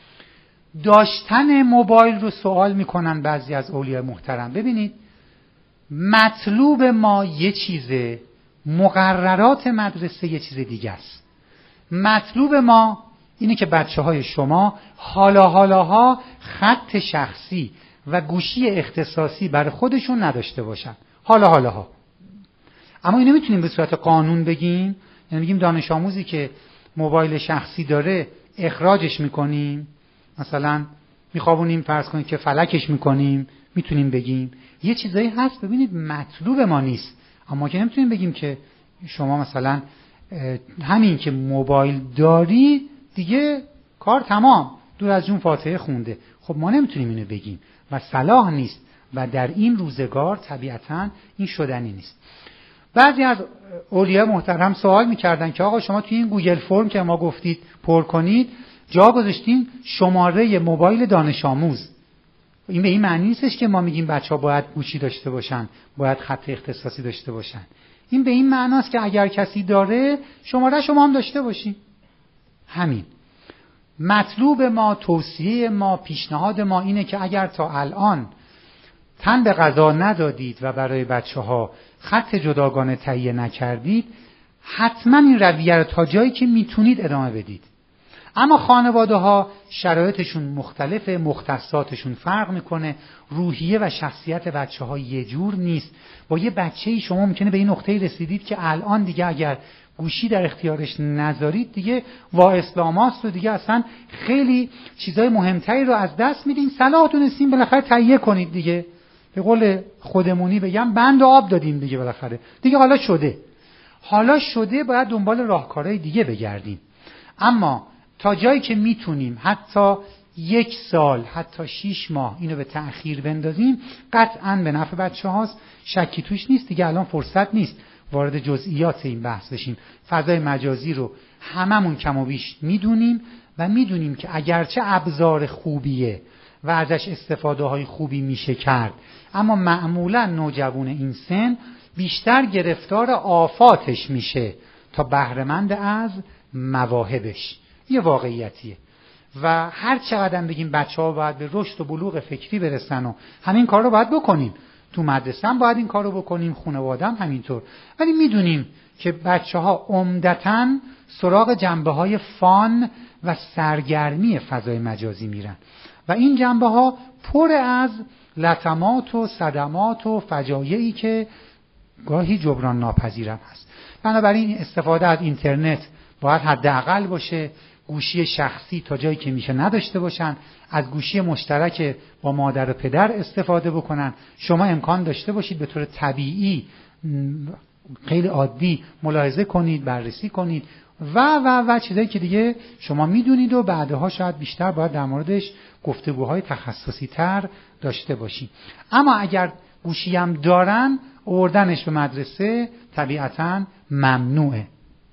داشتن موبایل رو سوال میکنن بعضی از اولیاء محترم. ببینید مطلوب ما یه چیزه، مقررات مدرسه یه چیز دیگه است. مطلوب ما اینه که بچه‌های شما حالاها خط شخصی و گوشی اختصاصی برای خودشون نداشته باشن. حالاها. اما اینو میتونیم به صورت قانون بگیم، یعنی بگیم دانش آموزی که موبایل شخصی داره اخراجش میکنیم، مثلا میخوابونیم، فرض کنید که فلکش میکنیم، میتونیم بگیم. یه چیزایی هست ببینید مطلوب ما نیست، اما که نمیتونیم بگیم که شما مثلا همین که موبایل داری دیگه کار تمام، دور از جون فاتحه خونده. خب ما نمیتونیم اینو بگیم و صلاح نیست و در این روزگار طبیعتاً این شدنی نیست. بعضی از اولیاء محترم سوال میکردن که آقا شما توی این گوگل فرم که ما گفتید پر کنید جا گذاشتین شماره موبایل دانش آموز. این به این معنی نیستش که ما میگیم بچه‌ها باید گوشی داشته باشن، باید خط اختصاصی داشته باشن. این به این معناست که اگر کسی داره شماره شما هم داشته باشین. همین. مطلوب ما، توصیه ما، پیشنهاد ما اینه که اگر تا الان تن به قضا ندادید و برای بچه‌ها خط جداگانه تهیه نکردید، حتما این رویه رو تا جایی که میتونید ادامه بدید. اما خانواده‌ها شرایطشون مختلفه، مختصاتشون فرق میکنه، روحیه و شخصیت بچه‌ها یه جور نیست. با یه بچه‌ای شما ممکنه به این نقطه‌ای رسیدید که الان دیگه اگر گوشی در اختیارش نذارید دیگه وا اسلاماست و دیگه اصلا خیلی چیزای مهمتری رو از دست میدین. صلاح دونستین بالاخره تهیه کنید دیگه. به قول خودمونی بگم بند و آب دادیم دیگه، بالاخره دیگه حالا شده باید دنبال راهکارهای دیگه بگردیم. اما تا جایی که میتونیم حتی 1 سال، حتی 6 ماه اینو به تأخیر بندازیم، قطعاً به نفع بچه هاست، شکی توش نیست. دیگه الان فرصت نیست وارد جزئیات این بحث بشیم. فضای مجازی رو هممون کم و بیش میدونیم و میدونیم که اگرچه ابزار خوبیه و ازش استفاده های خوبی میشه کرد، اما معمولا نوجوان این سن بیشتر گرفتار آفاتش میشه تا بهره‌مند از مواهبش. یه واقعیتیه و هر چقدر بگیم بچه‌ها باید به رشد و بلوغ فکری برسن و همین کار رو باید بکنیم، تو مدرسه هم باید این کار رو بکنیم، خانواده هم همینطور، ولی میدونیم که بچه‌ها عمدتاً سراغ جنبه‌های فان و سرگرمی فضای مجازی میرن و این جنبه‌ها پر از لطمات و صدمات و فجایعی که گاهی جبران ناپذیرم هست. بنابراین استفاده از اینترنت باید حداقل باشه. گوشی شخصی تا جایی که میشه نداشته باشن، از گوشی مشترک با مادر و پدر استفاده بکنن. شما امکان داشته باشید به طور طبیعی خیلی عادی ملاحظه کنید، بررسی کنید و چیزایی که دیگه شما میدونید و بعدها شاید بیشتر باید در موردش گفتگوهای تخصصی تر داشته باشید. اما اگر گوشی هم دارن، آوردنش به مدرسه طبیعتاً ممنوعه.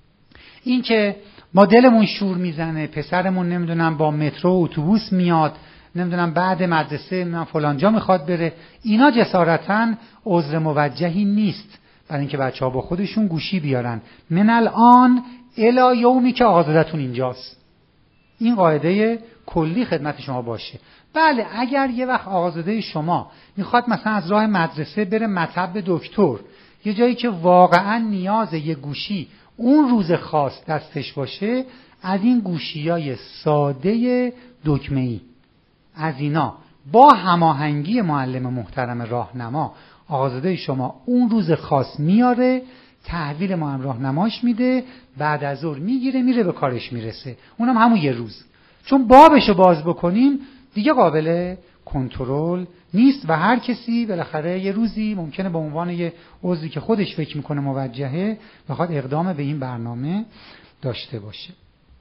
این که ما دلمون شور میزنه پسرمون نمیدونم با مترو و اتوبوس میاد، نمیدونم بعد مدرسه من فلان جا میخواد بره، اینا جسارتاً عذر موجهی نیست برای اینکه بچه‌ها با خودشون گوشی بیارن. من الان الی یومی که آزادتون اینجاست. این قاعده کلی خدمت شما باشه. بله اگر یه وقت آزاده شما میخواد مثلا از راه مدرسه بره مطب دکتر، یه جایی که واقعا نیاز یه گوشی اون روز خاص دستش باشه، از این گوشیای ساده دکمه‌ای، از اینا با هماهنگی معلم محترم راهنما آزاده شما اون روز خاص میاره، تحویل ما هم راهنماش میده، بعد از ظهر میگیره میره به کارش میرسه، اونم همون یه روز. چون بابشو باز بکنیم دیگه قابل کنترل نیست و هر کسی بالاخره یه روزی ممکنه به عنوان یه عضوی که خودش فکر میکنه موجهه بخواد اقدام به این برنامه داشته باشه.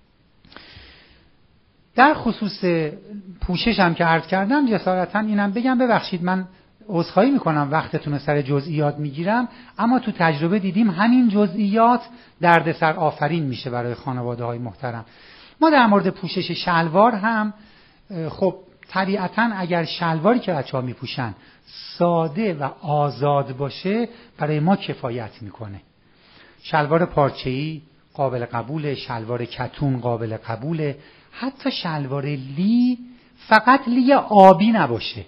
در خصوص پوشش هم که عرض کردم، جسارتاً اینم بگم، ببخشید من عذرخواهی میکنم وقتتون رو سر جزئیات میگیرم، اما تو تجربه دیدیم همین جزئیات دردسر آفرین میشه برای خانواده‌های محترم. ما در مورد پوشش شلوار هم خب طبیعتاً اگر شلواری که بچه‌ها میپوشن ساده و آزاد باشه برای ما کفایت میکنه. شلوار پارچه‌ای، قابل قبوله، شلوار کتون قابل قبوله، حتی شلوار لی فقط لی آبی نباشه.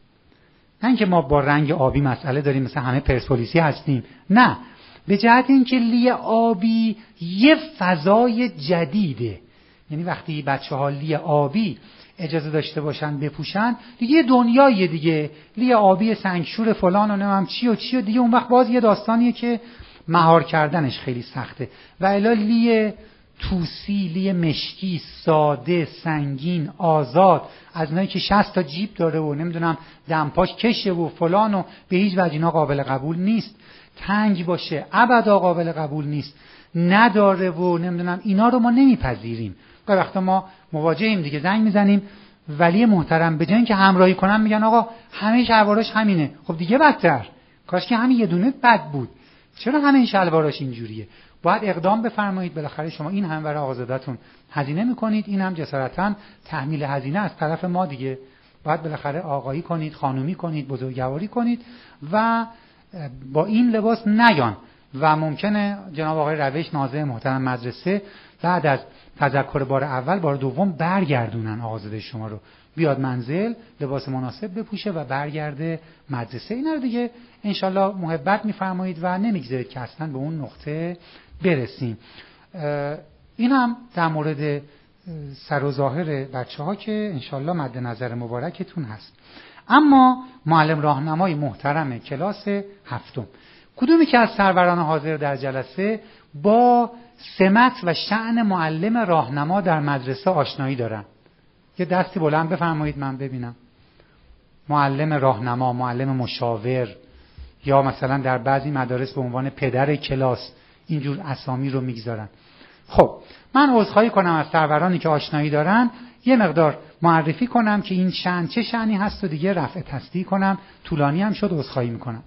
نه اینکه ما با رنگ آبی مسئله داریم مثل همه پرسپولیسی هستیم، نه، به جهت اینکه لی آبی یه فضای جدیده. یعنی وقتی بچه‌ها لی آبی اجازه داشته باشن بپوشن، دیگه دنیای دیگه، لی آبی سنگشور فلان و نمیم چی و چی و دیگه، اون وقت باز یه داستانیه که مهار کردنش خیلی سخته. و الی لی توسی، لی مشکی، ساده، سنگین، آزاد، از اونایی که 60 تا جیب داره و نمیدونم دمپاش کشه و فلان و به هیچ وجه اینا قابل قبول نیست. تنگ باشه ابدا قابل قبول نیست. نداره و نمیدونم اینا رو ما نمیپذیریم. گاهی وقتا ما مواجهیم دیگه، زنگ میزنیم ولی محترم به جای اینکه همراهی کنن میگن آقا همه شلواراش همینه. خب دیگه بدتر، کاش که همین یه دونه بد بود، چرا همه این شلواراش اینجوریه؟ باید اقدام بفرمایید. بالاخره شما این هم برای آقازاده‌تون هزینه میکنید، این هم جسارتاً تحمیل هزینه از طرف ما دیگه. باید بالاخره آقایی کنید، خانومی کنید، بزرگواری کنید و با این لباس نیان. و ممکنه جناب آقای روش ناظر محترم مدرسه بعد از تذکر بار اول بار دوم برگردونن آقازاده شما رو، بیاد منزل لباس مناسب بپوشه و برگرده مدرسه. اینا رو دیگه انشالله محبت میفرمایید و نمیگذارید که اصلا به اون نقطه برسیم. این هم در مورد سر و ظاهر بچه ها که انشالله مد نظر مبارکتون هست. اما معلم راهنمای محترم کلاس هفتم، کدومی که از سروران حاضر در جلسه با سمت و شأن معلم راهنما در مدرسه آشنایی دارن؟ یه دستی بلند بفرمایید من ببینم. معلم راهنما، معلم مشاور، یا مثلا در بعضی مدارس به عنوان پدر کلاس اینجور اسامی رو میگذارن. خب من عذرخواهی کنم از سرورانی که آشنایی دارن، یه مقدار معرفی کنم که این شأن چه شأنی هست و دیگه رفع تصدیق کنم. طولانی هم شد، عذرخواهی میکنم.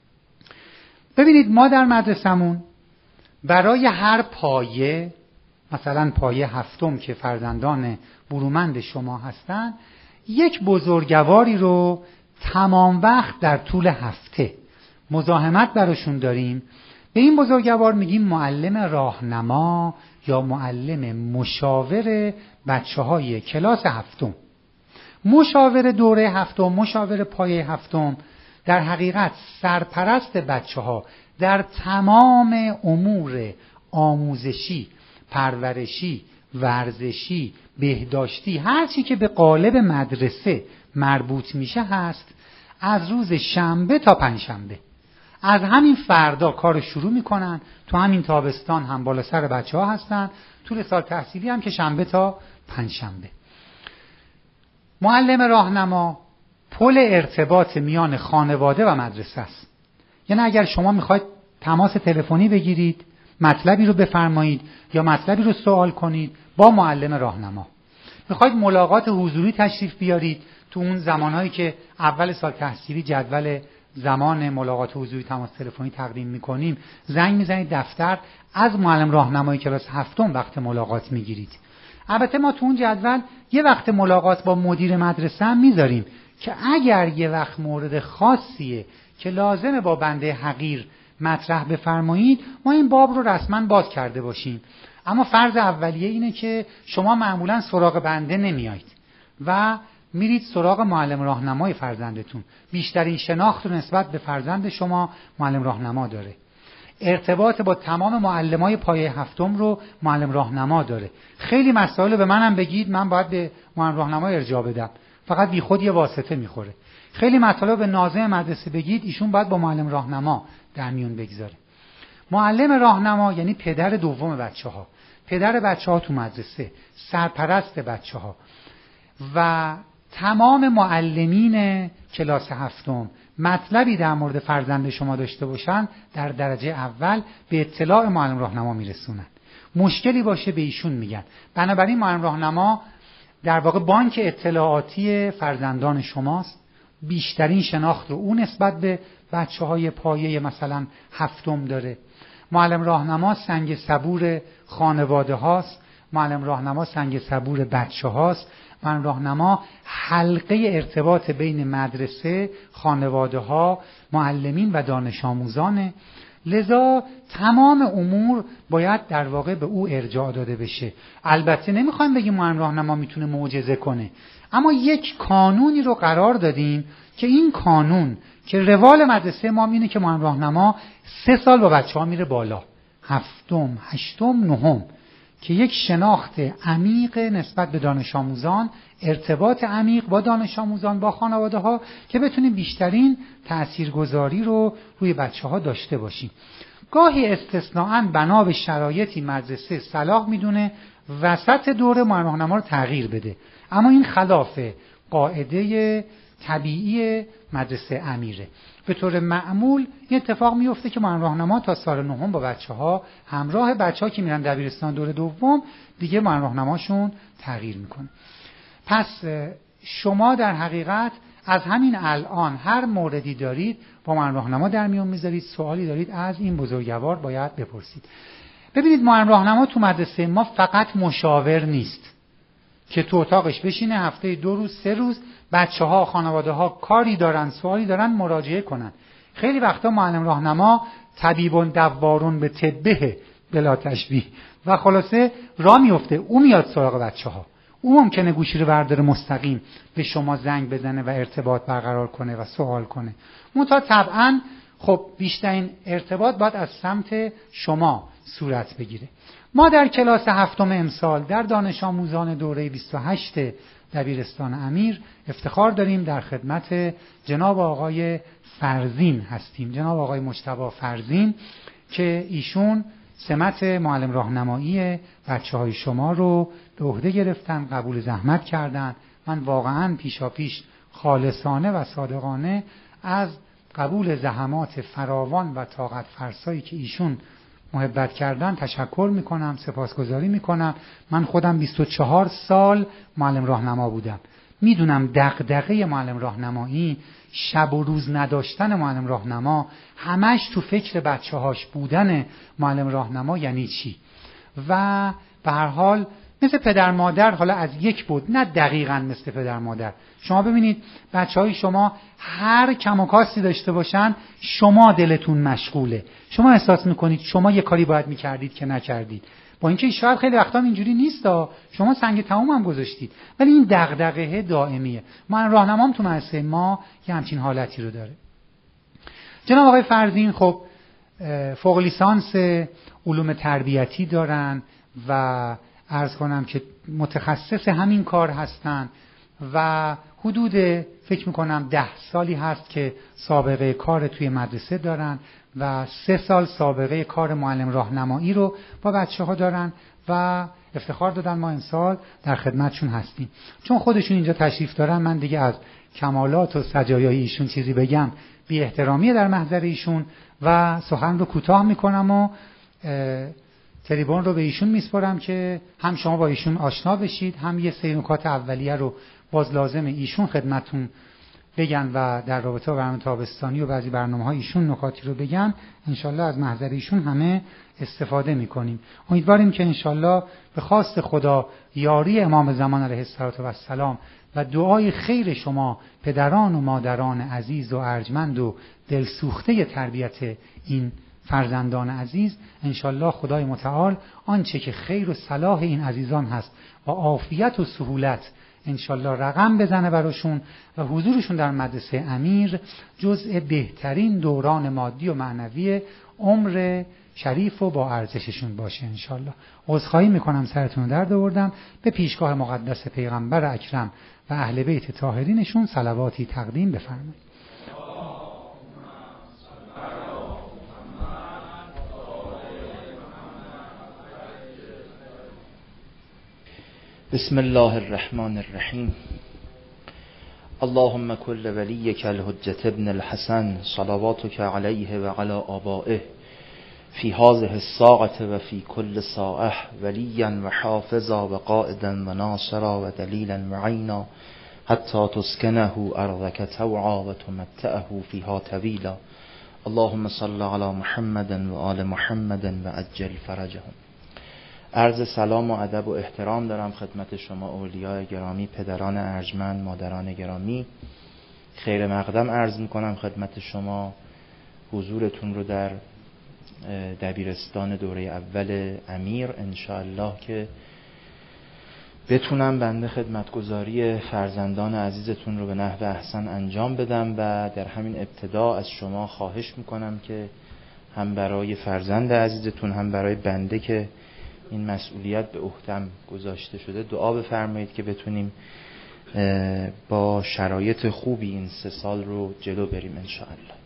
ببینید ما در مدرسمون برای هر پایه، مثلا پایه هفتم که فرزندان برومند شما هستن، یک بزرگواری رو تمام وقت در طول هفته مزاحمت براشون داریم. به این بزرگوار میگیم معلم راهنما یا معلم مشاور بچه های کلاس هفتم. مشاور دوره هفتم، مشاور پایه هفتم در حقیقت سرپرست بچه ها در تمام امور آموزشی، پرورشی، ورزشی، بهداشتی، هر چی که به قالب مدرسه مربوط میشه هست، از روز شنبه تا پنجشنبه. از همین فردا کار شروع میکنن. تو همین تابستان هم بالا سر بچه ها هستن، طول سال تحصیلی هم که شنبه تا پنجشنبه. معلم راهنما پل ارتباط میان خانواده و مدرسه است. یعنی اگر شما میخواید تماس تلفنی بگیرید، مطلبی رو بفرمایید یا مطلبی رو سوال کنید با معلم راهنما، میخواید ملاقات حضوری تشریف بیارید، تو اون زمانهایی که اول سال تحصیلی جدول زمان ملاقات حضوری تماس تلفنی تقدیم میکنیم، زنگ میزنید دفتر، از معلم راهنمای کلاس هفتم وقت ملاقات میگیرید. البته ما تو اون جدول یه وقت ملاقات با مدیر مدرسه هم میذاریم که اگر یه وقت مورد خاصیه که لازمه با بنده حقیر مطرح بفرمایید، ما این باب رو رسما باز کرده باشیم. اما فرض اولیه اینه که شما معمولا سراغ بنده نمیایید و میرید سراغ معلم راهنمای فرزندتون. بیشترین شناخت رو نسبت به فرزند شما معلم راهنما داره. ارتباط با تمام معلمای پایه هفتم رو معلم راهنما داره. خیلی مسائل به منم بگید، من باید به معلم راهنما ارجاع بدم، فقط بی خود یه واسطه میخوره. خیلی مطالب به ناظم مدرسه بگید، ایشون باید با معلم راهنما در میون بگذاره. معلم راهنما یعنی پدر دوم بچه‌ها، پدر بچه‌ها تو مدرسه، سرپرست بچه‌ها. و تمام معلمین کلاس هفتم مطلبی در مورد فرزند شما داشته باشن، در درجه اول به اطلاع معلم راهنما میرسونن. مشکلی باشه به ایشون میگن. بنابراین معلم راهنما در واقع بانک اطلاعاتی فرزندان شماست. بیشترین شناخت رو اون نسبت به بچه‌های پایه مثلا هفتم داره. معلم راهنما سنگ صبور خانواده هاست. معلم راهنما سنگ صبور بچه هاست. معلم راهنما حلقه ارتباط بین مدرسه، خانواده ها، معلمین و دانش آموزانه. لذا تمام امور باید در واقع به او ارجاع داده بشه. البته نمیخوایم بگیم معلم راهنما میتونه معجزه کنه، اما یک قانونی رو قرار دادیم که این قانون که روال مدرسه ما اینه که معلم راهنما 3 سال با بچه‌ها میره بالا، 7م، 8م، 9م، که یک شناخت عمیق نسبت به دانش آموزان، ارتباط عمیق با دانش آموزان، با خانواده ها، که بتونیم بیشترین تاثیرگذاری رو روی بچه ها داشته باشیم. گاهی استثناءً بنا به شرایطی مدرسه صلاح میدونه وسط دوره معلم راهنما رو تغییر بده، اما این خلاف قاعده طبیعی مدرسه امیره. به طور معمول این اتفاق میفته که معلم راهنما تا سال 9 با بچه‌ها همراه، بچه‌ها که میرن دبیرستان دوره دوم دیگه معلم راهنماشون تغییر میکنه. پس شما در حقیقت از همین الان هر موردی دارید با معلم راهنما در میون میذارید، سوالی دارید از این بزرگوار باید بپرسید. ببینید معلم راهنما تو مدرسه ما فقط مشاور نیست که تو اتاقش بشینه هفته 2 روز 3 روز بچه‌ها خانواده‌ها کاری دارن سوالی دارن مراجعه کنن. خیلی وقتا معلم راهنما طبیبون دوارون به طبه بلا تشبیه و خلاصه راه میفته، او میاد سراغ بچه‌ها، او ممکنه گوشی رو برداره مستقیم به شما زنگ بزنه و ارتباط برقرار کنه و سوال کنه. منتها طبعا خب بیشترین ارتباط باید از سمت شما صورت بگیره. ما در کلاس 7م امسال در دانش آموزان دوره 28 دبیرستان امیر افتخار داریم در خدمت جناب آقای فرزین هستیم، جناب آقای مجتبی فرزین، که ایشون سمت معلم راهنمایی بچه‌های شما رو به عهده گرفتن، قبول زحمت کردن. من واقعاً پیشاپیش خالصانه و صادقانه از قبول زحمات فراوان و طاقت فرسایی که ایشون محبت کردن تشکر میکنم، سپاسگزاری میکنم. من خودم 24 سال معلم راهنما بودم، میدونم دغدغه معلم راهنمایی، شب و روز نداشتن معلم راهنما، همش تو فکر بچه‌هاش بودن معلم راهنما یعنی چی. و به هر حال مثل پدر مادر، حالا از یک بود، نه دقیقاً مثل پدر مادر، شما ببینید بچه‌های شما هر کم و کاستی داشته باشن شما دلتون مشغوله، شما احساس میکنید شما یه کاری باید میکردید که نکردید، با اینکه شاید خیلی وقتا اینجوری نیست، شما سنگ تموم هم گذاشتید، ولی این دغدغه دائمیه. من راهنمام تو مدرسه ما یه همچین حالتی رو داره. جناب آقای فرزین خب فوق لیسانس علوم تربیتی دارن و عرض کنم که متخصص همین کار هستن و حدود فکر میکنم 10 سالی هست که سابقه کار توی مدرسه دارن و 3 سال سابقه کار معلم راهنمایی رو با بچه‌ها دارن و افتخار دادن ما امسال در خدمتشون هستیم. چون خودشون اینجا تشریف دارن من دیگه از کمالات و سجایای ایشون چیزی بگم بی احترامی در محضر ایشون و سخن رو کوتاه میکنم و تریبون رو به ایشون میسپارم که هم شما با ایشون آشنا بشید، هم یه سری نکات اولیه رو باز لازمه ایشون خدمتتون بگن و در رابطه با برنامه تابستانی و بعضی برنامه‌های ایشون نکاتی رو بگن. انشالله از محضر ایشون همه استفاده میکنیم. امیدواریم که انشالله به خواست خدا یاری امام زمان علیه السلام و دعای خیر شما پدران و مادران عزیز و ارجمند و دلسوخته تربیت این فرزندان عزیز، انشالله خدای متعال آنچه که خیر و صلاح این عزیزان هست و عافیت و سهولت انشالله رقم بزنه براشون و حضورشون در مدرسه امیر جزء بهترین دوران مادی و معنوی عمر شریف و با ارزششون باشه انشالله. عذرخواهی میکنم سرتون رو درد آوردم. به پیشگاه مقدس پیغمبر اکرم و اهل بیت طاهرینشون صلواتی تقدیم بفرمایید. بسم الله الرحمن الرحیم. اللهم كل وليك الحجة ابن الحسن صلواتك عليه وعلى آبائه في هذه الساعة وفي كل ساعة وليا وحافظا وقائدا وناصرا ودليلا وعينا حتى تسكنه أرضك توعا وتمتعه فيها طويلا. اللهم صل على محمد وآل محمد وعجل فرجهم. عرض سلام و ادب و احترام دارم خدمت شما اولیای گرامی، پدران ارجمند، مادران گرامی. خیر مقدم عرض میکنم خدمت شما. حضورتون رو در دبیرستان دوره اول امیر انشاءالله که بتونم بنده خدمتگزاری فرزندان عزیزتون رو به نحو احسن انجام بدم و در همین ابتدا از شما خواهش میکنم که هم برای فرزند عزیزتون هم برای بنده که این مسئولیت به عهدم گذاشته شده دعا بفرمایید که بتونیم با شرایط خوبی این 3 سال رو جلو بریم انشاءالله.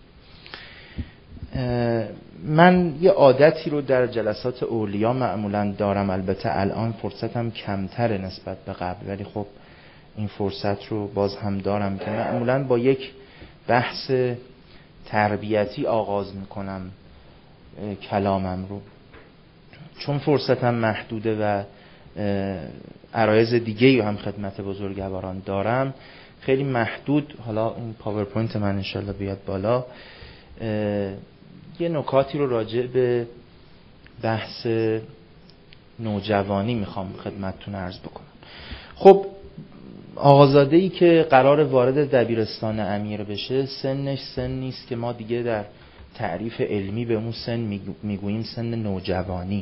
من یه عادتی رو در جلسات اولیا معمولاً دارم، البته الان فرصتم کمتره نسبت به قبل، ولی خب این فرصت رو باز هم دارم که معمولاً با یک بحث تربیتی آغاز میکنم کلامم رو، چون فرصتم محدوده و عرایض دیگه‌ای هم خدمت بزرگواران دارم خیلی محدود. حالا این پاورپوینت من انشالله بیاد بالا، یه نکاتی رو راجع به بحث نوجوانی میخوام خدمتتون عرض بکنم. خب آقازاده‌ای که قرار وارد دبیرستان امیر بشه سنش سن نیست که ما دیگه در تعریف علمی به اون سن میگوییم سن نوجوانی.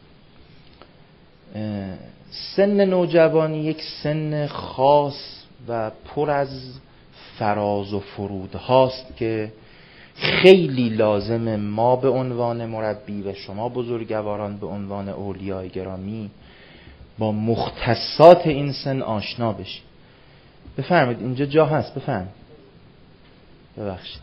سن نوجوانی یک سن خاص و پر از فراز و فرود هاست که خیلی لازم ما به عنوان مربی و شما بزرگواران به عنوان اولیای گرامی با مختصات این سن آشنا بشید. بفرمایید اینجا جا هست، بفرمایید. ببخشید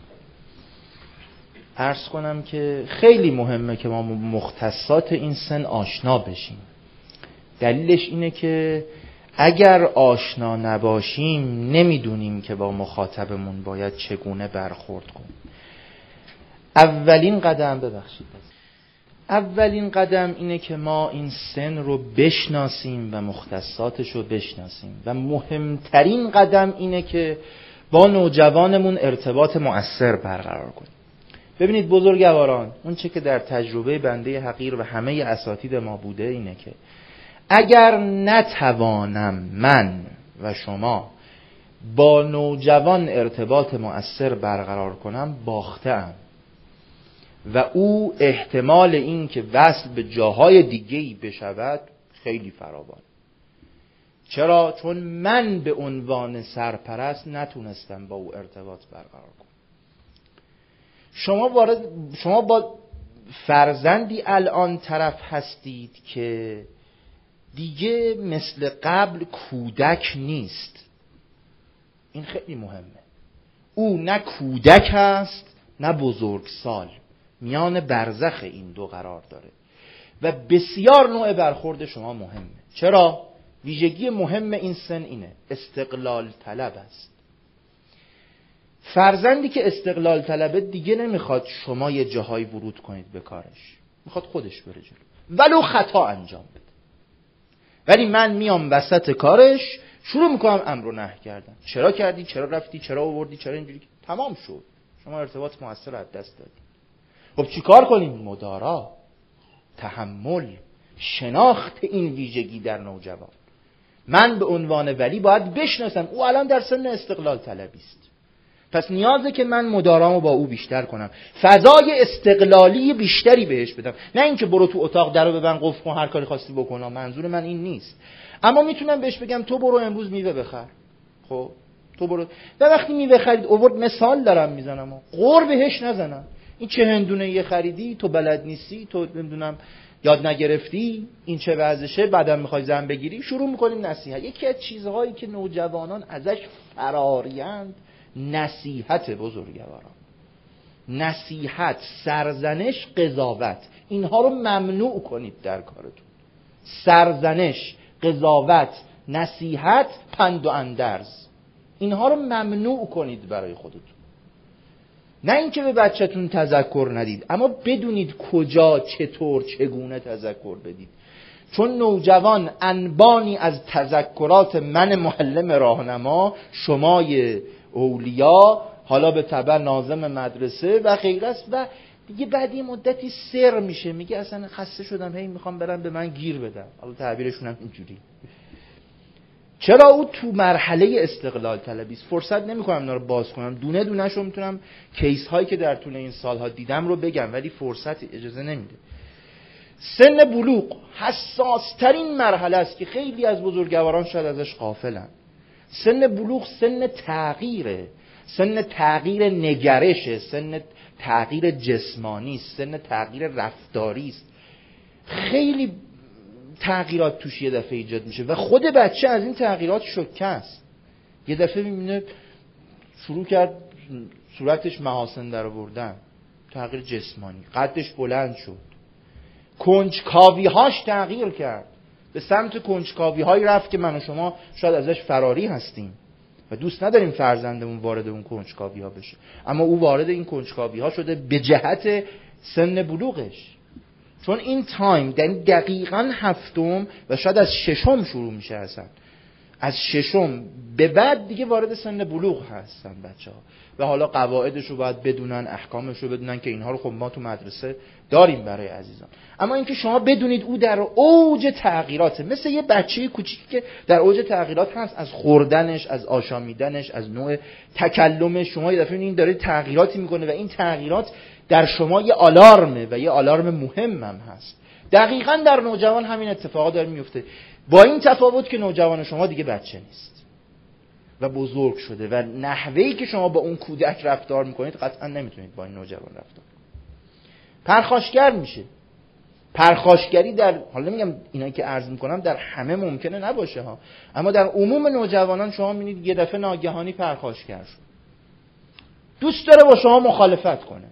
عرض کنم که خیلی مهمه که ما مختصات این سن آشنا بشیم. دلیلش اینه که اگر آشنا نباشیم نمیدونیم که با مخاطبمون باید چگونه برخورد کنیم. اولین قدم اینه که ما این سن رو بشناسیم و مختصاتش رو بشناسیم و مهمترین قدم اینه که با نوجوانمون ارتباط مؤثر برقرار کنیم. ببینید بزرگواران، اون چه که در تجربه بنده حقیر و همه اساتید ما بوده اینه که اگر نتوانم من و شما با نوجوان ارتباط مؤثر برقرار کنم باخته‌ام و او احتمال این که وصل به جاهای دیگه‌ای بشود خیلی فراوان. چرا؟ چون من به عنوان سرپرست نتونستم با او ارتباط برقرار کنم. شما با فرزندی الان طرف هستید که دیگه مثل قبل کودک نیست. این خیلی مهمه. او نه کودک هست نه بزرگسال، میان برزخ این دو قرار داره و بسیار نوع برخورد شما مهمه. چرا؟ ویژگی مهم این سن اینه، استقلال طلب است. فرزندی که استقلال طلبه دیگه نمیخواد شما یه جاهایی ورود کنید به کارش، میخواد خودش بره جلو ولو خطا انجام بده. ولی من میام وسط کارش شروع میکنم امر و نهی کردن. چرا کردی؟ چرا رفتی؟ چرا آوردی؟ چرا اینجوری؟ تمام شد، شما ارتباط موثر از دست دادی. خب چی کار کنیم؟ مدارا، تحمل، شناخت این ویژگی در نوجوان. من به عنوان ولی باید بشناسم او الان در سن استقلال طلبی است، پس نیازه که من مدارامو با او بیشتر کنم، فضای استقلالی بیشتری بهش بدم. نه اینکه برو تو اتاق درو ببند قفل کن هر کاری خواستی بکن، منظور من این نیست. اما میتونم بهش بگم تو برو امروز میوه بخر. خب تو برو، و وقتی میوه خرید اوورد، مثال دارم میزنم، قور بهش نزنم. این چه هندونه یه خریدی، تو بلد نیستی، تو نمیدونم یاد نگرفتی، این چه وضعشه، بعدم میخوای زن بگیری. شروع میکنیم نصیحت. یکی از چیزهایی که نوجوانان ازش فرارند نصیحت بزرگواران. نصیحت، سرزنش، قضاوت، اینها رو ممنوع کنید در کارتون. سرزنش، قضاوت، نصیحت، پند و اندرز، اینها رو ممنوع کنید برای خودتون. نه اینکه به بچه‌تون تذکر ندید، اما بدونید کجا، چطور، چگونه تذکر بدید. چون نوجوان انبانی از تذکرات من معلم راهنما، شمای اولیا، حالا به تبع ناظم مدرسه و غیره است و دیگه بعد یه مدتی سر میشه، میگه اصلا خسته شدم، هی میخوام برم به من گیر بدم. حالا تعبیرشون هم اینجوری. چرا او تو مرحله استقلال طلبی است. فرصت نمی‌کنم اینا رو باز کنم، دونه دونه‌شو میتونم کیس هایی که در طول این سالها دیدم رو بگم، ولی فرصت اجازه نمیده. سن بلوغ حساس ترین مرحله است که خیلی از بزرگواران شاید ازش غافلن. سن بلوغ سن تغییره، سن تغییر نگرشه، سن تغییر جسمانی است، سن تغییر رفتاری است. خیلی تغییرات توش یه دفعه ایجاد میشه و خود بچه از این تغییرات شوکه است. یه دفعه میبینه شروع کرد صورتش محاسن در آوردن، تغییر جسمانی، قدش بلند شد، کنجکاوی‌هاش تغییر کرد، به سمت کنجکاوی‌هایی رفت که من و شما شاید ازش فراری هستیم و دوست نداریم فرزندمون وارد اون کنجکاوی‌ها بشه، اما او وارد این کنجکاوی‌ها شده به جهت سن بلوغش. چون این تایم دقیقاً هفتم و شاید از ششم شروع میشه، اصلا از ششم به بعد دیگه وارد سن بلوغ هستن بچه‌ها و حالا قواعدش رو باید بدونن، احکامش رو بدونن که اینها رو خب ما تو مدرسه داریم برای عزیزان. اما اینکه شما بدونید او در اوج تغییراته، مثل یه بچه کوچیکی که در اوج تغییرات هست، از خوردنش، از آشامیدنش، از نوع تکلمش، شما یه دفعه این داره تغییراتی میکنه و این تغییرات در شما یه آلارمه و یه آلارم مهم هم هست. دقیقاً در نوجوان همین اتفاقات داره میفته، با این تفاوت که نوجوان شما دیگه بچه نیست و بزرگ شده و نحوهی که شما با اون کودک رفتار میکنید قطعا نمیتونید با این نوجوان رفتار کنید. پرخاشگر میشه. پرخاشگری در، حالا نمیگم اینایی که عرض میکنم در همه ممکنه نباشه ها، اما در عموم نوجوانان شما میبینید یه دفعه ناگهانی پرخاشگر شد، دوست داره با شما مخالفت کنه.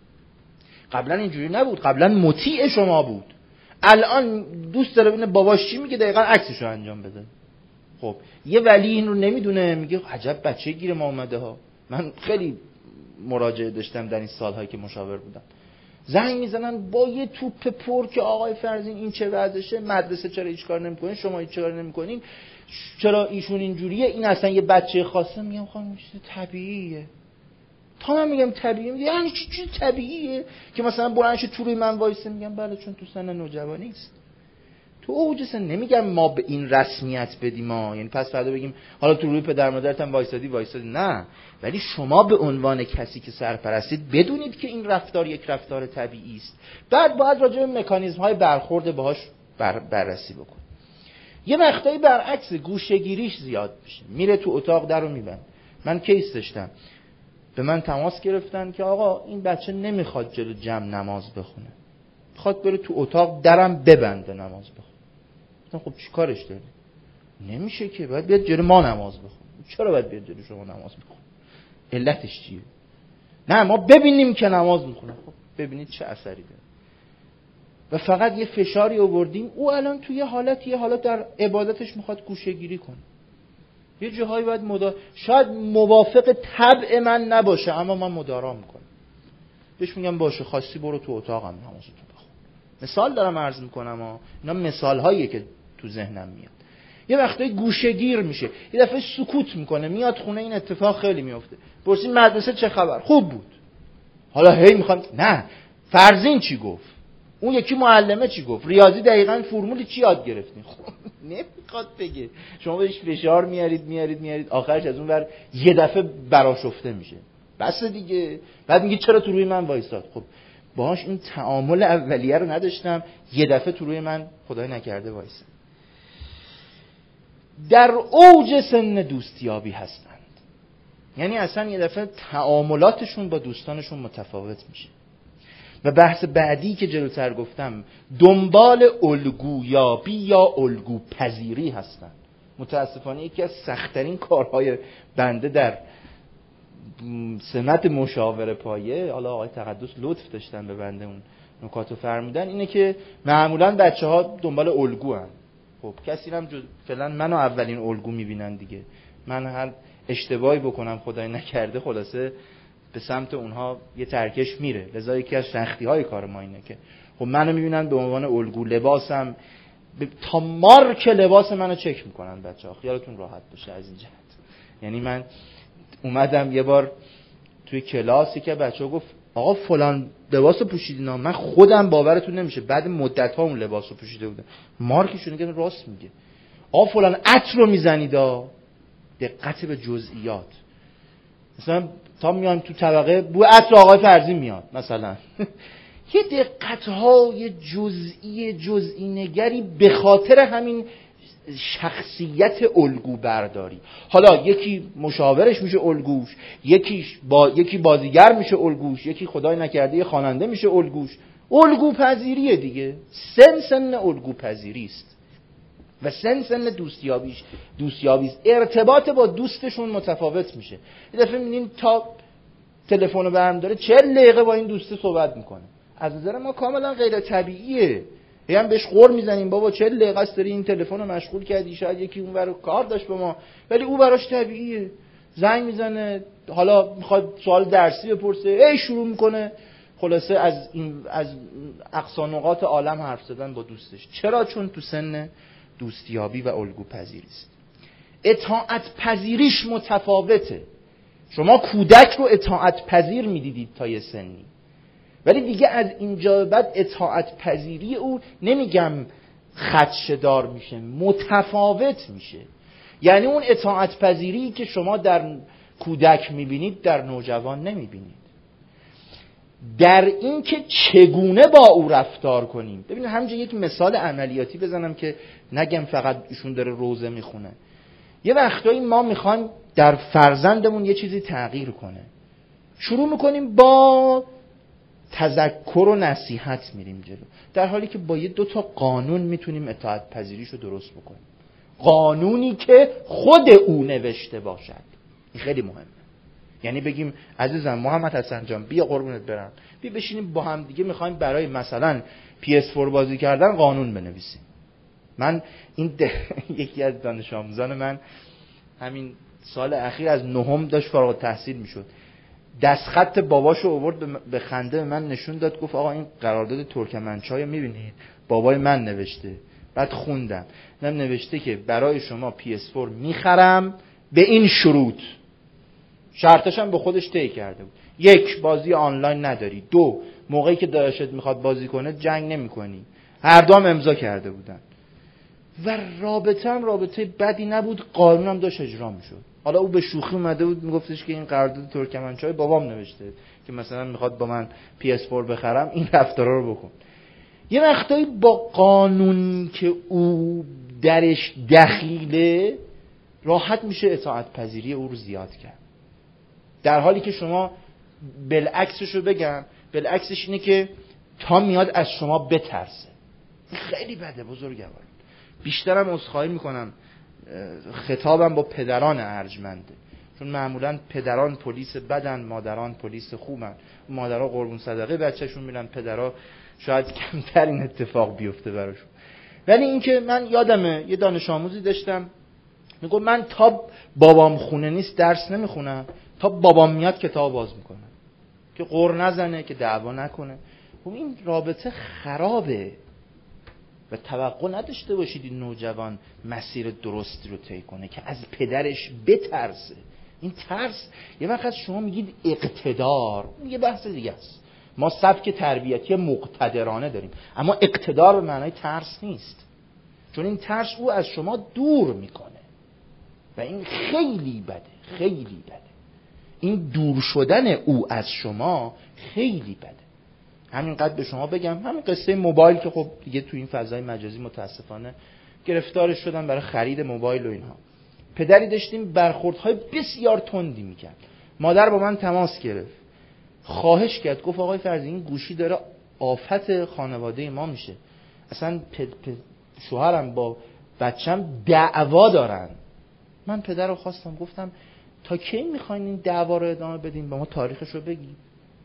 قبلا اینجوری نبود، قبلا مطیع شما بود، الان دوست داره ببینه باباش چی میگه دقیقاً عکسش رو انجام بده. خب یه ولی این رو نمیدونه، میگه عجب بچه گیر ما اومده ها. من خیلی مراجعه داشتم در این سالهایی که مشاور بودم، زنگ میزنن با یه توپ پر که آقای فرزین این چه وضعشه، مدرسه چرا هیچ کار نمیکنین، شما هیچ کار نمیکنین، چرا ایشون اینجوریه، این اصلا یه بچه خاصه. میگم خانم طبیعیه. تا من میگم طبیعیه، میگه یعنی چی طبیعیه که مثلا بلندش تو روی من وایسه؟ میگم بله، چون تو سن نوجوانی است، تو اوج سن. نمیگم ما به این رسمیت بدیم ما، یعنی پس فردا بگیم حالا تو روی پدر مادرت هم وایسادی، نه، ولی شما به عنوان کسی که سرپرستید بدونید که این رفتار یک رفتار طبیعی است. بعد باید راجع به مکانیزم های برخورد باهاش بررسی بکن. یه وقتایی برعکس گوشه‌گیریش زیاد میشه، میره تو اتاق درو میبند. من کیس داشتم، به من تماس گرفتن که آقا این بچه نمیخواد جلو جمع نماز بخونه، میخواد بره تو اتاق درم ببنده نماز بخونه. خب چی کارش داری؟ نمیشه که، باید بیاد جلو ما نماز بخونه. چرا باید بیاد جلو شما نماز بخونه؟ علتش چیه؟ نه ما ببینیم که نماز میخونه. خب ببینید چه اثری داره. و فقط یه فشاری آوردیم، او الان توی حالت در عبادتش میخواد گوشه‌گیری کنه. یه جاهایی باید شاید موافق طبع من نباشه، اما من مدارا میکنم. بهش میگم باشه، خواستی برو تو اتاقم نمازتو بخون. مثال دارم عرض میکنم اینا مثال هاییه که تو ذهنم میاد. یه وقتایی گوشه‌گیر میشه، یه دفعه سکوت میکنه، میاد خونه، این اتفاق خیلی میفته. پرسید مدرسه چه خبر؟ خوب بود. حالا هی میخوام نه فرزین چی گفت، اون یکی معلمه چی گفت، ریاضی دقیقاً فرمول چی یاد گرفتین. خب نمیخواد بگه، شما بهش فشار میارید آخرش از اون ور یه دفعه برآشفته میشه. بس دیگه. بعد میگه چرا تو روی من وایساد؟ خب باهاش این تعامل اولیه رو نداشتم، یه دفعه تو روی من خدای نکرده وایساد. در اوج سن دوستیابی هستند، یعنی اصلا یه دفعه تعاملاتشون با دوستانشون متفاوت میشه. و بحث بعدی که جلوتر گفتم، دنبال الگویابی یا الگو پذیری هستن. متاسفانه یکی از سخت‌ترین کارهای بنده در سمت مشاور پایه، حالا آقای تقدس لطف داشتن به بنده اون نکاتو فرمودن، اینه که معمولاً بچه‌ها دنبال الگو هستن. خب کسی هم فعلا منو اولین الگو میبینن دیگه، من هر اشتباهی بکنم خدای نکرده خلاصه به سمت اونها یه ترکش میره. لذا یکی از سختی‌های کار ما اینه که خب منو میبینن به عنوان الگو، لباسم تا مارک لباس منو چک میکنن بچه‌ها. خیالتون راحت باشه از این جهت. یعنی من اومدم یه بار توی کلاسی که بچه‌ها گفت آقا فلان لباسو پوشیدینا، من خودم باورتون نمیشه بعد مدت‌ها اون لباسو پوشیده بودم. مارکشون که راست میگه. فلان عطر رو میزنید، دقت به جزئیات. مثلا تا میایم تو طبقه بو عطر آقای فرزین میاد مثلا یه دقت‌های جزئی نگری به خاطر همین شخصیت الگو برداری. حالا یکی مشاورش میشه الگوش، یکی بازیگر میشه الگوش، یکی خدای نکرده یه خواننده میشه الگوش. الگو پذیریه دیگه. سن الگو پذیری است و سن دوستیابی است. ارتباط با دوستشون متفاوت میشه. یه دفعه میبینین تا تلفن رو برم داره 40 دقیقه با این دوسته صحبت میکنه. از نظر ما کاملا غیر طبیعیه. هم بهش غر میزنیم بابا 40 دقیقه است داری این تلفن رو مشغول کردی، شاید یکی اون ور کار داشت با ما، ولی او براش طبیعیه. زنگ میزنه، حالا میخواد سوال درسی بپرسه، شروع میکنه خلاصه از اقصا نقاط عالم حرف زدن با دوستش. چرا؟ چون تو سن دوستیابی و الگو پذیری است. اطاعت پذیریش متفاوته. شما کودک رو اطاعت پذیر میدیدید تا یه سنی، ولی دیگه از اینجا بعد اطاعت پذیری او نمیگم خدشه‌دار میشه، متفاوت میشه. یعنی اون اطاعت پذیری که شما در کودک میبینید در نوجوان نمیبینید. در این که چگونه با او رفتار کنیم. ببینید همینجا یک مثال عملیاتی بزنم که نگم فقط ایشون داره روزه میخونه. یه وقتایی ما میخوایم در فرزندمون یه چیزی تغییر کنه، شروع میکنیم با تذکر و نصیحت میریم جلو، در حالی که با 2 قانون میتونیم اطاعت پذیریشو درست بکنیم. قانونی که خود او نوشته باشد. این خیلی مهمه. یعنی بگیم عزیزم محمد حسن جان بیا قربونت برم، بیا بشینیم با هم دیگه میخوایم برای مثلا PS4 بازی کردن قانون بنویسیم. من یکی از دانش آموزان من همین سال اخیر از 9 داشت فارغ التحصیل میشد، دستخط باباشو آورد به خنده به من نشون داد، گفت آقا این قرارداد ترکمنچای میبینید بابای من نوشته. بعد خوندم نوشته که برای شما PS4 میخرم به این شروط. شرطش هم به خودش طی کرده بود. 1 بازی آنلاین نداری، 2 موقعی که داداشت میخواد بازی کنه جنگ نمیکنی. هر دوم امضا کرده بودن و رابطه بدی نبود، قانونم داشت اجرا میشد. حالا او به شوخی اومده بود میگفتش که این قرارداد ترکمنچای بابام نوشته که مثلا میخواد با من PS4 بخرم، این رفتارا رو بکن. یه وقتایی با قانون که او درش دخیله راحت میشه اطاعت پذیری او رو زیاد کرد، در حالی که شما بالعکسش رو بگم، بالعکسش اینه که تا میاد از شما بترسه. خیلی بده بزرگوار. بیشترم عذرخواهی میکنم، خطابم با پدران ارجمنده، چون معمولا پدران پلیس بدن، مادران پلیس خوبن. مادرها قربون صدقه بچه‌شون میرن، پدرها شاید کمتر این اتفاق بیفته براشون. ولی اینکه من یادمه یه دانش آموزی داشتم میگه من تا بابام خونه نیست درس نمیخونم، تا بابام میاد کتاب باز میکنم که غر نزنه، که دعوا نکنه. این رابطه خرابه و توقع نداشته باشید این نوجوان مسیر درستی رو طی کنه که از پدرش بترسه. این ترس یه وقت شما میگید اقتدار، یه بحث دیگه است. ما سبک تربیتی مقتدرانه داریم، اما اقتدار به معنای ترس نیست، چون این ترس او از شما دور میکنه و این خیلی بده، خیلی بده. این دور شدن او از شما خیلی بده. همینقدر به شما بگم، همین قصه موبایل که خب دیگه تو این فضای مجازی متاسفانه گرفتارش شدن برای خرید موبایل و اینها. پدری داشتیم برخوردهای بسیار تندی میکرد. مادر با من تماس گرفت، خواهش کرد، گفت آقای فرزی این گوشی داره آفت خانواده ما میشه، اصلا شوهرم با بچم دعوا دارن. من پدر رو خواستم، گفتم تا کی میخواین این دعوا رو ادامه بدین؟ به ما تاریخش رو بگید.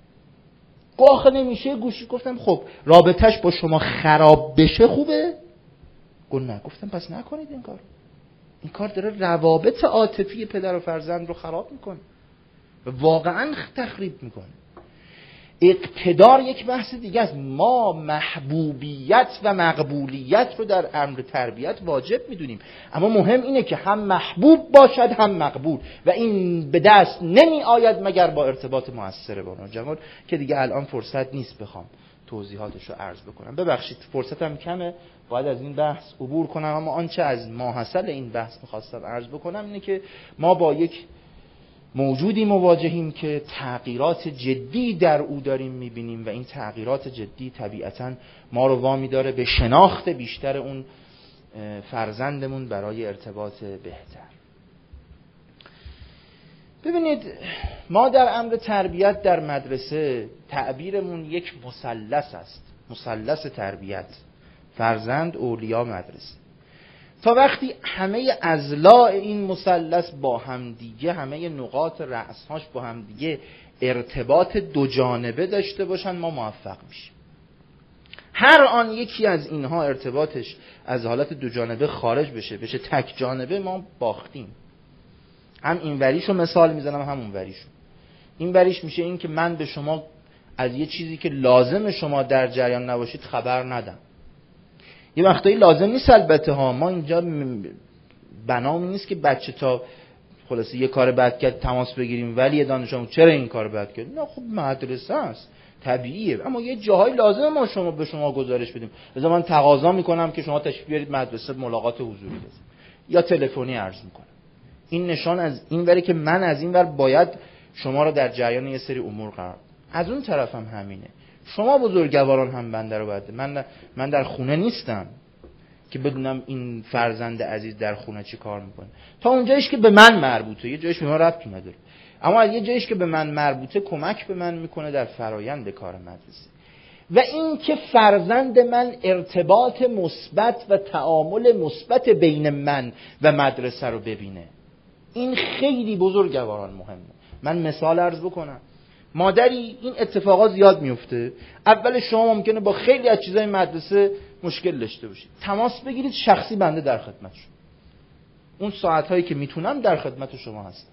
آخه نمیشه گوشی. گفتم خب رابطش با شما خراب بشه خوبه؟ گفت نه. گفتم پس نکنید این کار. این کار داره روابط عاطفی پدر و فرزند رو خراب میکنه و واقعا تخریب میکنه. اقتدار یک بحث دیگه است. ما محبوبیت و مقبولیت رو در امر تربیت واجب میدونیم، اما مهم اینه که هم محبوب باشد هم مقبول، و این به دست نمی آید مگر با ارتباط مؤثر با نوجوان که دیگه الان فرصت نیست بخوام توضیحاتش رو عرض بکنم. ببخشید فرصتم کمه، باید از این بحث عبور کنم، اما آنچه از ماحصل این بحث میخواستم عرض بکنم اینه که ما با یک موجودی مواجهیم که تغییرات جدی در او داریم میبینیم و این تغییرات جدی طبیعتاً ما رو وامی داره به شناخت بیشتر اون فرزندمون برای ارتباط بهتر. ببینید ما در امر تربیت در مدرسه تعبیرمون یک مثلث است، مثلث تربیت، فرزند، اولیا، مدرسه. تا وقتی همه اضلاع این مثلث با هم دیگه، همه نقاط رأسهاش با هم دیگه ارتباط دو جانبه داشته باشن ما موفق میشیم. هر آن یکی از اینها ارتباطش از حالت دو جانبه خارج بشه تک جانبه، ما باختیم. هم این وریشو مثال میزنم هم اون وریشو. این وریش میشه این که من به شما از یه چیزی که لازم شما در جریان نباشید خبر ندم. یه وقتایی لازم نیست البته ها، ما اینجا بنام نیست که بچه تا خلاصه یه کار بد کرد تماس بگیریم ولی دانش آموز چرا این کار بد کرد. نه خب مدرسه است، طبیعیه، اما یه جاهای لازم ما شما به شما گزارش بدیم. لذا من تقاضا میکنم که شما تشریف بیارید مدرسه ملاقات حضوری بزنید یا تلفنی عرض میکنم. این نشان از این وره که من از این ور باید شما رو در جریان یه سری امور قرار. از اون طرفم همینه. شما بزرگواران هم بنده رو باید. من در خونه نیستم که بدونم این فرزند عزیز در خونه چی کار میکنه. تا اونجایش که به من مربوطه، یه جایش به من ربطی نداره. اما از یه جایش که به من مربوطه کمک به من میکنه در فرایند کار مدرسه. و این که فرزند من ارتباط مثبت و تعامل مثبت بین من و مدرسه رو ببینه. این خیلی بزرگواران مهمه. من مثال عرض بکنم. مادری، این اتفاقات زیاد میفته. اول شما ممکنه با خیلی از چیزای مدرسه مشکل داشته باشید. تماس بگیرید، شخصی بنده در خدمت شما. اون ساعت‌هایی که میتونم در خدمت شما هستم.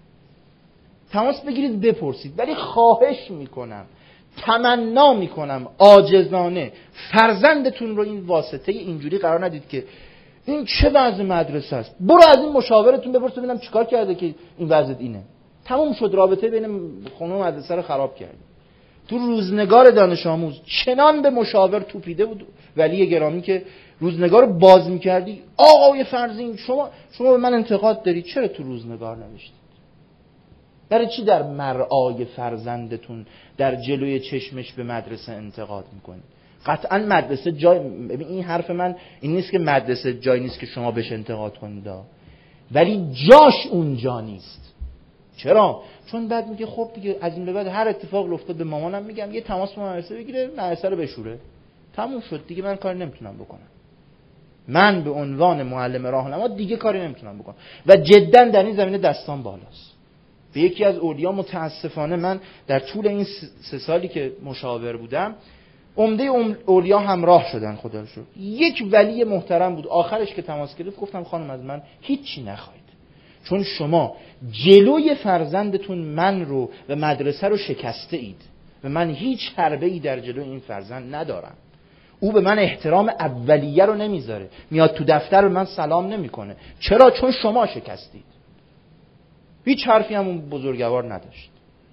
تماس بگیرید بپرسید. ولی خواهش میکنم، تمنا میکنم عاجزانه فرزندتون رو این واسطه اینجوری قرار ندید که این چه وضع مدرسه است. برو از این مشاورتون بپرس ببینم چیکار کرده که این وضع اینه. تموم شد، رابطه بین خونه و مدرسه رو خراب کردی. تو روزنگار دانش آموز چنان به مشاور توپیده بود ولی گرامی که روزنگار رو باز میکردی، آقای فرزین شما به من انتقاد دارید، چرا تو روزنگار نوشتید؟ برای چی در مرعای فرزندتون در جلوی چشمش به مدرسه انتقاد میکنید؟ قطعا مدرسه جای، ببین این حرف من این نیست که مدرسه جای نیست که شما بهش انتقاد کنید، ولی جاش اونجا نیست. چرا؟ چون بعد میگه خب دیگه از این به بعد هر اتفاق افتاد به مامانم میگم یه تماس با مدرسه بگیره، مدرسه رو بشوره، تموم شد دیگه. من کاری نمیتونم بکنم. من به عنوان معلم راهنما دیگه کاری نمیتونم بکنم و جدا در این زمینه دستام بالاست. به یکی از اولیا متاسفانه من در طول این 3 سالی که مشاور بودم عمده اولیا همراه شدن، خدا رو شکر. یک ولی محترم بود آخرش که تماس گرفت گفتم خانم از من هیچی نخواهید، چون شما جلوی فرزندتون من رو و مدرسه رو شکسته اید و من هیچ حربه ای در جلوی این فرزند ندارم. او به من احترام اولیه رو نمیذاره، میاد تو دفتر به من سلام نمیکنه. چرا؟ چون شما شکستید. هیچ حرفی هم اون بزرگوار نداشت.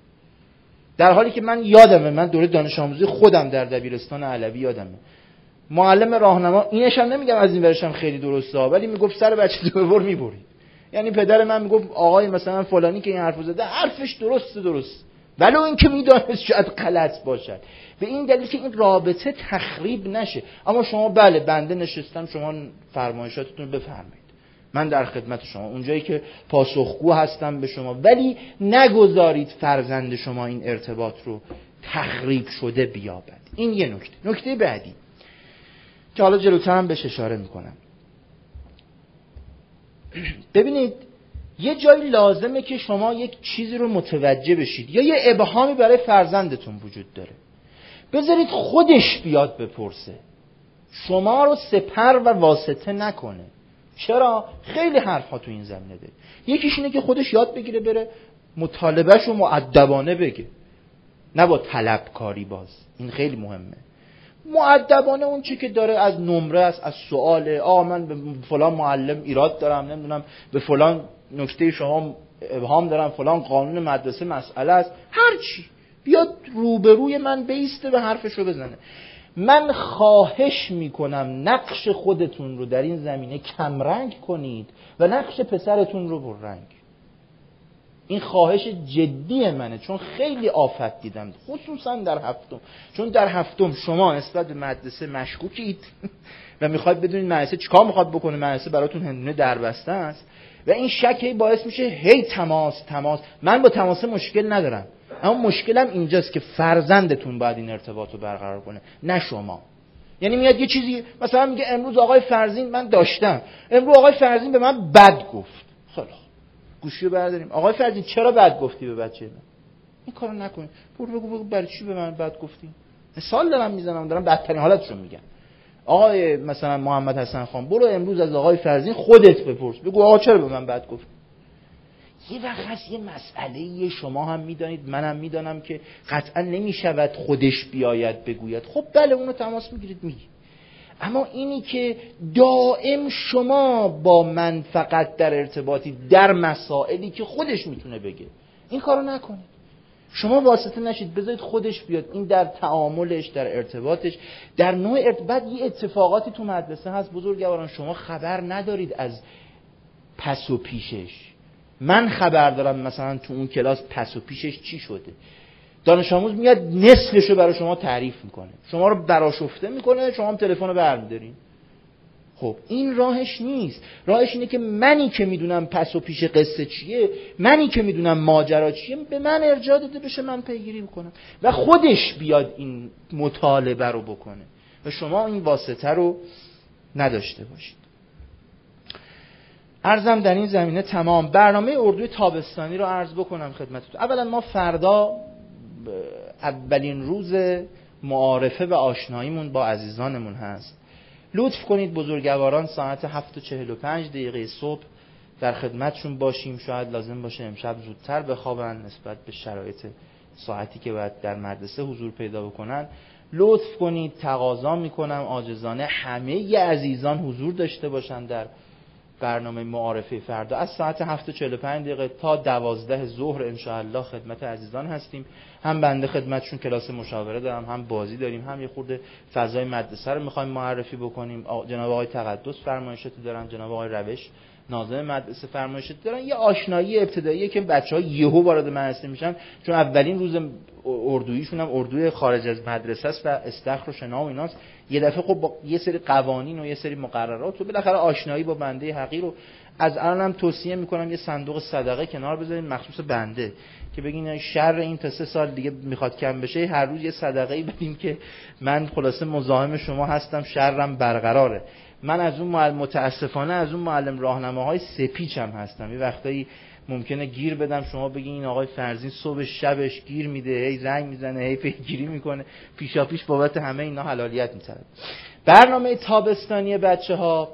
در حالی که من یادمه، من دوره دانش آموزی خودم در دبیرستان علوی یادمه، معلم راهنما اینش هم نمیگم از این ورشم خیلی درسته، ولی میگفت سر بچه تو ببر میبری. یعنی پدر من میگفت آقای مثلا فلانی که این حرفو زده حرفش درست، ولو این که میدونست شاید غلط باشد، به این دلیل که این رابطه تخریب نشه. اما شما بله، بنده نشستم، شما فرمایشاتتون بفرمایید، من در خدمت شما اونجایی که پاسخگو هستم به شما، ولی نگذارید فرزند شما این ارتباط رو تخریب شده بیابد. این یه نکته بعدی که حالا جلوتر هم بهش اشاره میکنم. ببینید یه جایی لازمه که شما یک چیزی رو متوجه بشید یا یه ابهامی برای فرزندتون وجود داره، بذارید خودش بیاد بپرسه، شما رو سپر و واسطه نکنه. چرا؟ خیلی حرفا تو این زمینه داره. یکیش اینه که خودش یاد بگیره بره مطالبهش رو مؤدبانه بگه، نه با طلبکاری. باز این خیلی مهمه. مؤدبانه اون چی که داره از نمره است، از سواله، من به فلان معلم ایراد دارم، نمیدونم به فلان نکته شما ابهام دارم، فلان قانون مدرسه مسئله است، هر چی بیاد روبروی من بیسته و حرفش رو بزنه. من خواهش میکنم نقش خودتون رو در این زمینه کمرنگ کنید و نقش پسرتون رو پررنگ. این خواهش جدی منه، چون خیلی آفت دیدم خصوصا در هفتم. چون در هفتم شما نسبت به مدرسه مشکوکید و میخواید بدونید مدرسه چیکار میخواد بکنه. مدرسه براتون هندونه دربسته است و این شک باعث میشه هی تماس. من با تماس مشکل ندارم، اما مشکلم اینجاست که فرزندتون باید این ارتباط رو برقرار کنه، نه شما. یعنی میاد یه چیزی مثلا میگه امروز آقای فرزین، من داشتم امروز آقای فرزین به من بد گفت. خیلی گوشی رو برداریم، آقای فرزین چرا بد گفتی به بچه من؟ این کارو نکنید. بگو برای چی به من بد گفتی؟ مثال دارم میزنم، دارم بدترین حالتشو میگم. آقای مثلا محمد حسن خان، برو امروز از آقای فرزین خودت بپرس، بگو آقا چرا به من بد گفت. یه وقت هست یه مسئله شما هم میدانید منم میدانم که قطعا نمیشود خودش بیاید بگوید، خب بله اونو تماس میگیرید میگی. اما اینی که دائم شما با من فقط در ارتباطی در مسائلی که خودش میتونه بگه، این کارو نکنید. شما واسطه نشید، بذارید خودش بیاد. این در تعاملش، در ارتباطش، در نوع بعد یه اتفاقاتی تو مدرسه هست بزرگواران شما خبر ندارید از پس و پیشش. من خبر دارم مثلا تو اون کلاس پس و پیشش چی شده. دانش آموز میاد نصفشو برای شما تعریف میکنه، شما رو برآشفته میکنه، شما هم تلفن رو برمی‌دارین. خب این راهش نیست. راهش اینه که منی که میدونم پس و پیش قصه چیه، منی که میدونم ماجرا چیه، به من ارجاع داده بشه، من پیگیری بکنم و خودش بیاد این مطالبه رو بکنه و شما این واسطه رو نداشته باشید. عرضم در این زمینه تمام. برنامه اردوی تابستانی رو عرض بکنم خدمتتون. اولا ما فردا اولین روز معارفه و آشناییمون با عزیزانمون هست. لطف کنید بزرگواران ساعت 7:45 صبح در خدمتشون باشیم. شاید لازم باشه امشب زودتر بخوابن نسبت به شرایط ساعتی که باید در مدرسه حضور پیدا بکنن. لطف کنید تقاضا میکنم عاجزانه همه عزیزان حضور داشته باشن در برنامه معارفه فردا. از ساعت 7:45 تا 12 ظهر انشاءالله خدمت عزیزان هستیم. هم بنده خدمتشون کلاس مشاوره دارم، هم بازی داریم، هم یه خورده فضای مدرسه رو میخوایم معرفی بکنیم. جناب آقای تقدس فرمایشاتی دارن، جناب آقای روش ناظم مدرسه فرمایشاتی دارن. یه آشنایی ابتداییه که بچه‌ها یهو وارد مدرسه میشن، چون اولین روز اردوییشون هم اردوی خارج از مدرسه است و استخر و شنا و ایناست. یه دفعه خب با یه سری قوانین و یه سری مقررات و بالاخره آشنایی با بنده حقیر رو از الانم توصیه میکنم یه صندوق صدقه کنار بذارین مخصوص بنده که بگین شر این تا 3 سال دیگه میخواد کم بشه، هر روز یه صدقه‌ای بدیم که من خلاصه مزاحم شما هستم، شرم برقراره. من از اون معلم متاسفانه از اون معلم راهنماهای سپیچم هستم. یه وقتایی ممکنه گیر بدم شما بگین این آقای فرزین صبح شبش گیر میده، هی زنگ میزنه، هی پیگیری میکنه، پیشاپیش بابت همه اینا حلالیت میطلبه. برنامه تابستانی بچه‌ها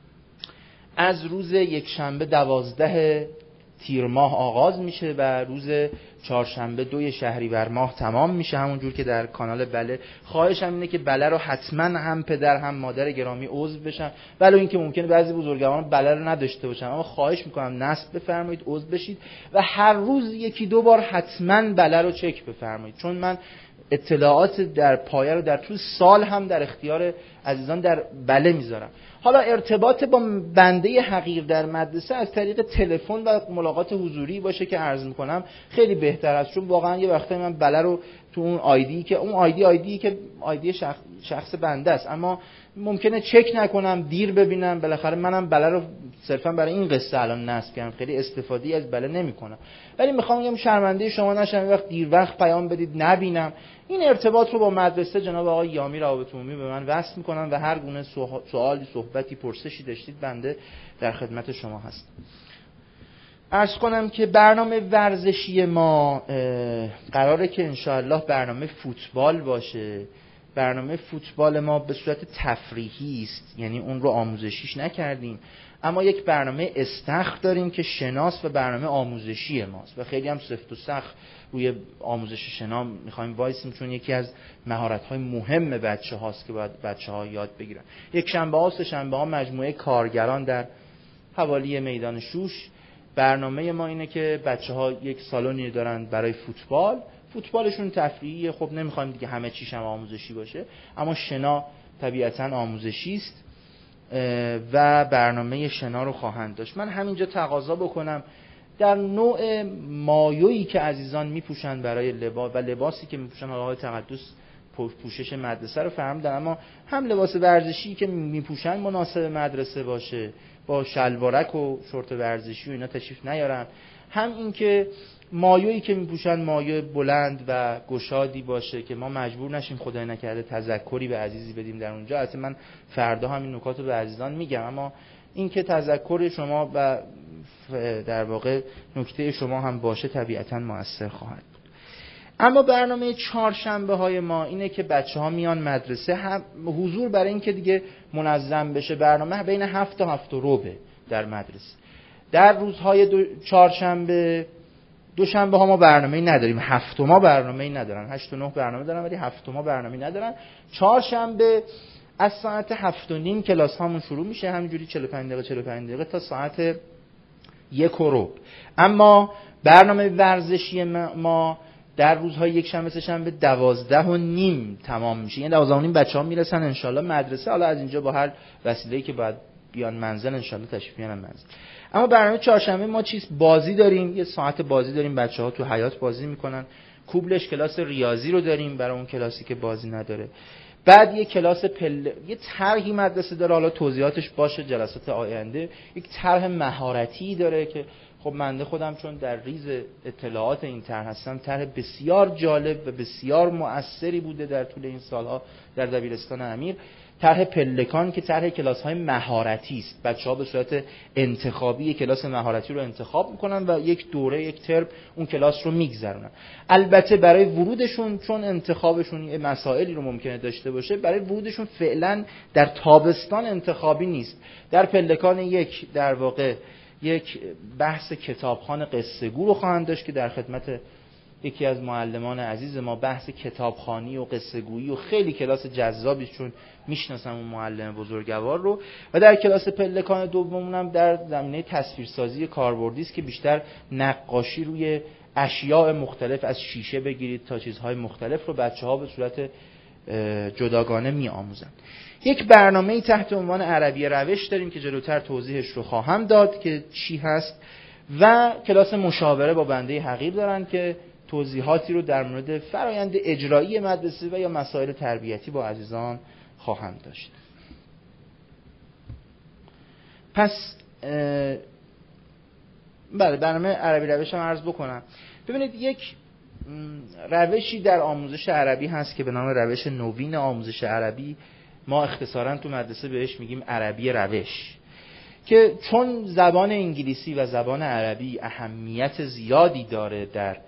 از روز یکشنبه 12 تیر ماه آغاز میشه و روز چهارشنبه 2 شهریور ماه تمام میشه، همون جور که در کانال بله. خواهشم اینه که بله رو حتما هم پدر هم مادر گرامی عضو بشن، ولو اینکه ممکنه بعضی بزرگواران بله رو نداشته باشن، اما خواهش میکنم نصب بفرمایید عضو بشید و هر روز 1-2 بار حتما بله رو چک بفرمایید، چون من اطلاعات در پایه رو در طول سال هم در اختیار عزیزان در بله میذارم. حالا ارتباط با بنده حقیر در مدرسه از طریق تلفن و ملاقات حضوری باشه که عرض میکنم خیلی بهتر است، چون واقعا یه وقتایی من بله رو تو اون آیدی که اون آیدی که آیدی شخص بنده است، اما ممکنه چک نکنم، دیر ببینم، بالاخره منم بله رو صرفا برای این قصه الان نصب کردم، خیلی استفاده از بله نمیکنم. ولی میخوام بگم شرمنده شما نشم یه وقت دیر وقت پیام بدید نبینم. این ارتباط رو با مدرسه جناب آقای یامی روابط عمومی به من وصل میکنن و هر گونه سوالی، صحبتی، پرسشی داشتید بنده در خدمت شما هستم. عرض کنم که برنامه ورزشی ما قراره که انشاءالله برنامه فوتبال باشه. برنامه فوتبال ما به صورت تفریحی است، یعنی اون رو آموزشیش نکردیم، اما یک برنامه استخر داریم که شناس و برنامه آموزشی ماست و خیلی هم سفت و سخت روی آموزش شنا میخوایم وایسیم، چون یکی از مهارت‌های مهم بچه‌هاست که باید بچه‌ها یاد بگیرن. یک شنبه ها، 3 شنبه ها مجموعه کارگران در حوالی میدان شوش. برنامه ما اینه که بچه‌ها یک سالونی دارن برای فوتبال فوتبالشون تفریحیه، خب نمیخوایم دیگه همه چیش هم آموزشی باشه، اما شنا طبیعتاً آموزشی است و برنامه شنا رو خواهند داشت. من همینجا تقاضا بکنم در نوع مایویی که عزیزان میپوشن برای لباس و لباسی که میپوشن، آقای تقدس پوشش مدرسه رو فهمیدن، اما هم لباس ورزشی که میپوشن مناسب مدرسه باشه، با شلوارک و شورت ورزشی و اینا تشریف نیارن، هم این که مایویی که میپوشن مایو بلند و گشادی باشه که ما مجبور نشیم خدای نکرده تذکری به عزیزی بدیم در اونجا. البته من فردا همین نکات رو به عزیزان میگم، اما این که تذکر شما و در واقع نکته شما هم باشه طبیعتاً مؤثر خواهد بود. اما برنامه چهارشنبه های ما اینه که بچه ها میان مدرسه، هم حضور برای این که دیگه منظم بشه برنامه بین 7 تا 7 و ربع در مدرسه. در روزهای چهارشنبه، دوشنبه ها ما برنامه‌ای نداریم، هفتم برنامه‌ای ندارن، 8 و 9 برنامه دارن ولی هفتم برنامه‌ای ندارن. چهارشنبه از ساعت 7:30 کلاس هامون شروع میشه، همینجوری 45 دقیقه تا ساعت 1:15. اما برنامه ورزشی ما در روزهای یک شنبه سه شنبه 12:30 تمام میشه، یعنی 12:30 بچه‌ها میرسن انشالله مدرسه. حالا از اینجا با هر وسیله‌ای که باید بیان منزل انشالله تشریف بیارن منزل. اما برنامه چهارشنبه ما بازی داریم، یه ساعت بازی داریم، بچه‌ها تو حیاط بازی میکنن. کوبلش کلاس ریاضی رو داریم برای اون کلاسی که بازی نداره. بعد یه کلاس یه طرحی مدرسه داره، حالا توضیحاتش باشه جلسات آینده. یک طرح مهارتی داره که خب منده خودم چون در ریز اطلاعات این طرح هستم، طرح بسیار جالب و بسیار مؤثری بوده در طول این سالها در دبیرستان امیر. طرح پلکان که طرح کلاس‌های مهارتی است. بچه‌ها به صورت انتخابی کلاس مهارتی رو انتخاب می‌کنن و یک دوره، یک ترم اون کلاس رو می‌گذرونن. البته برای ورودشون، چون انتخابشون یه مسائلی رو ممکنه داشته باشه، برای ورودشون فعلا در تابستان انتخابی نیست. در پلکان یک در واقع یک بحث کتابخوان قصه گو رو خواهند داشت که در خدمت یکی از معلمان عزیز ما بحث کتابخوانی و قصه گویی و خیلی کلاس جذابی، چون میشناسم اون معلم بزرگوار رو. و در کلاس پلکان دومونم در زمینه تصویرسازی کاربردی است که بیشتر نقاشی روی اشیاء مختلف، از شیشه بگیرید تا چیزهای مختلف رو بچه‌ها به صورت جداگانه می‌آموزند. یک برنامه‌ای تحت عنوان عربی روش داریم که جلوتر توضیحش رو خواهم داد که چی هست، و کلاس مشاوره با بنده حقیر دارن که توضیحاتی رو در مورد فرایند اجرایی مدرسه و یا مسائل تربیتی با عزیزان خواهم داشت. پس بله، برنامه عربی روش هم عرض بکنم. ببینید، یک روشی در آموزش عربی هست که به نام روش نوین آموزش عربی، ما اختصاراً تو مدرسه بهش میگیم عربی روش، که چون زبان انگلیسی و زبان عربی اهمیت زیادی داره در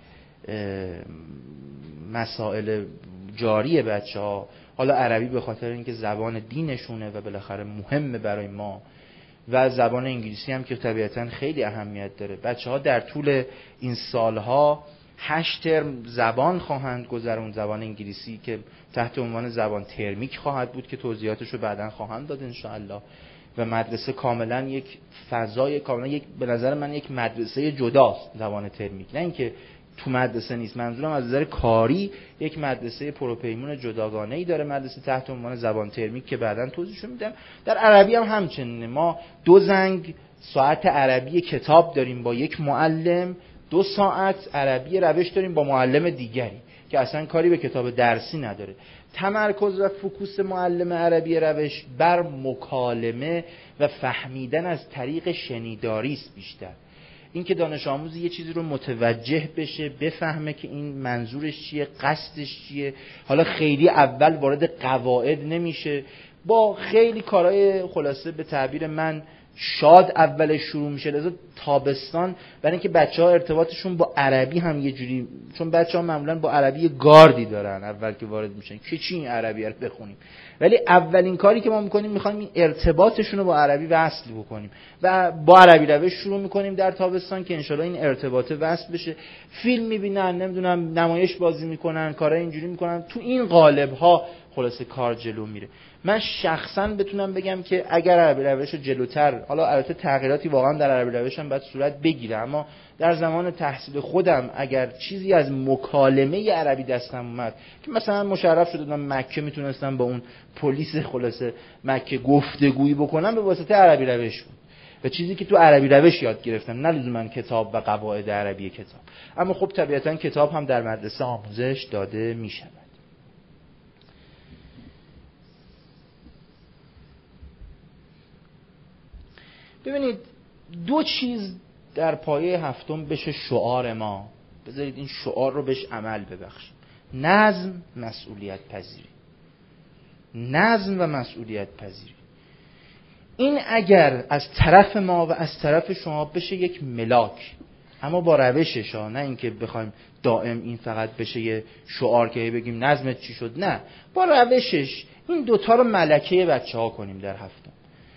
مسائل جاری بچه‌ها، حالا عربی به خاطر اینکه زبان دینشونه و بالاخره مهمه برای ما، و زبان انگلیسی هم که طبیعتاً خیلی اهمیت داره. بچه‌ها در طول این سالها 8 ترم زبان خواهند گذرون، زبان انگلیسی که تحت عنوان زبان ترمیک خواهد بود که توضیحاتش رو بعداً خواهم داد انشاءالله. و مدرسه کاملا یک فضای کاملا به نظر من یک مدرسه جداست زبان ترمیک، نه اینکه تو مدرسه نیست، منظورم از نظر کاری یک مدرسه پروپیمون جداگانه‌ای داره مدرسه تحت عنوان زبان ترمیک که بعداً توضیحش میدم. در عربی هم همچنینه، ما 2 زنگ ساعت عربی کتاب داریم با یک معلم، 2 ساعت عربی روش داریم با معلم دیگری که اصلا کاری به کتاب درسی نداره. تمرکز و فوکوس معلم عربی روش بر مکالمه و فهمیدن از طریق شنیداری است بیشتر. این که دانش آموز یه چیزی رو متوجه بشه، بفهمه که این منظورش چیه، قصدش چیه. حالا خیلی اول وارد قواعد نمیشه، با خیلی کارهای خلاصه به تعبیر من شاد اولش شروع میشه. لذا تابستان برای اینکه بچه‌ها ارتباطشون با عربی هم یه جوری، چون بچه‌ها معمولاً با عربی گاردی دارن اول که وارد میشن که چی این عربی رو بخونیم، ولی اولین کاری که ما میکنیم میخوایم این ارتباطشون رو با عربی وصل بکنیم و با عربی روش شروع میکنیم در تابستان که انشالله این ارتباط وصل بشه. فیلم میبینن، نمیدونم نمایش بازی میکنن، کارهای اینجوری میکنن. تو این قالب ها خلاصه کار جلو میره. من شخصا بتونم بگم که اگر عربی روش جلوتر، حالا البته تغییراتی واقعا در عربی روش هم باید صورت بگیره، اما در زمان تحصیل خودم اگر چیزی از مکالمه عربی دستم اومد که مثلا مشرف شده من مکه میتونستم با اون پلیس خلاصه مکه گفتگویی بکنم، به واسطه عربی روش بود و چیزی که تو عربی روش یاد گرفتم، نه لزوما کتاب و قواعد عربی کتاب. اما خب طبیعتا کتاب هم در مدرسه آموزش داده میشود. ببینید دو چیز در پایه هفتم بشه شعار ما، بذارید این شعار رو بهش عمل ببخشید. نظم، مسئولیت پذیری. نظم و مسئولیت پذیری. این اگر از طرف ما و از طرف شما بشه یک ملاک، اما با روشش ها، نه اینکه بخوایم دائم این فقط بشه یه شعار که بگیم نظمت چی شد، نه، با روشش این دوتا رو ملکه بچه ها کنیم. در هفتم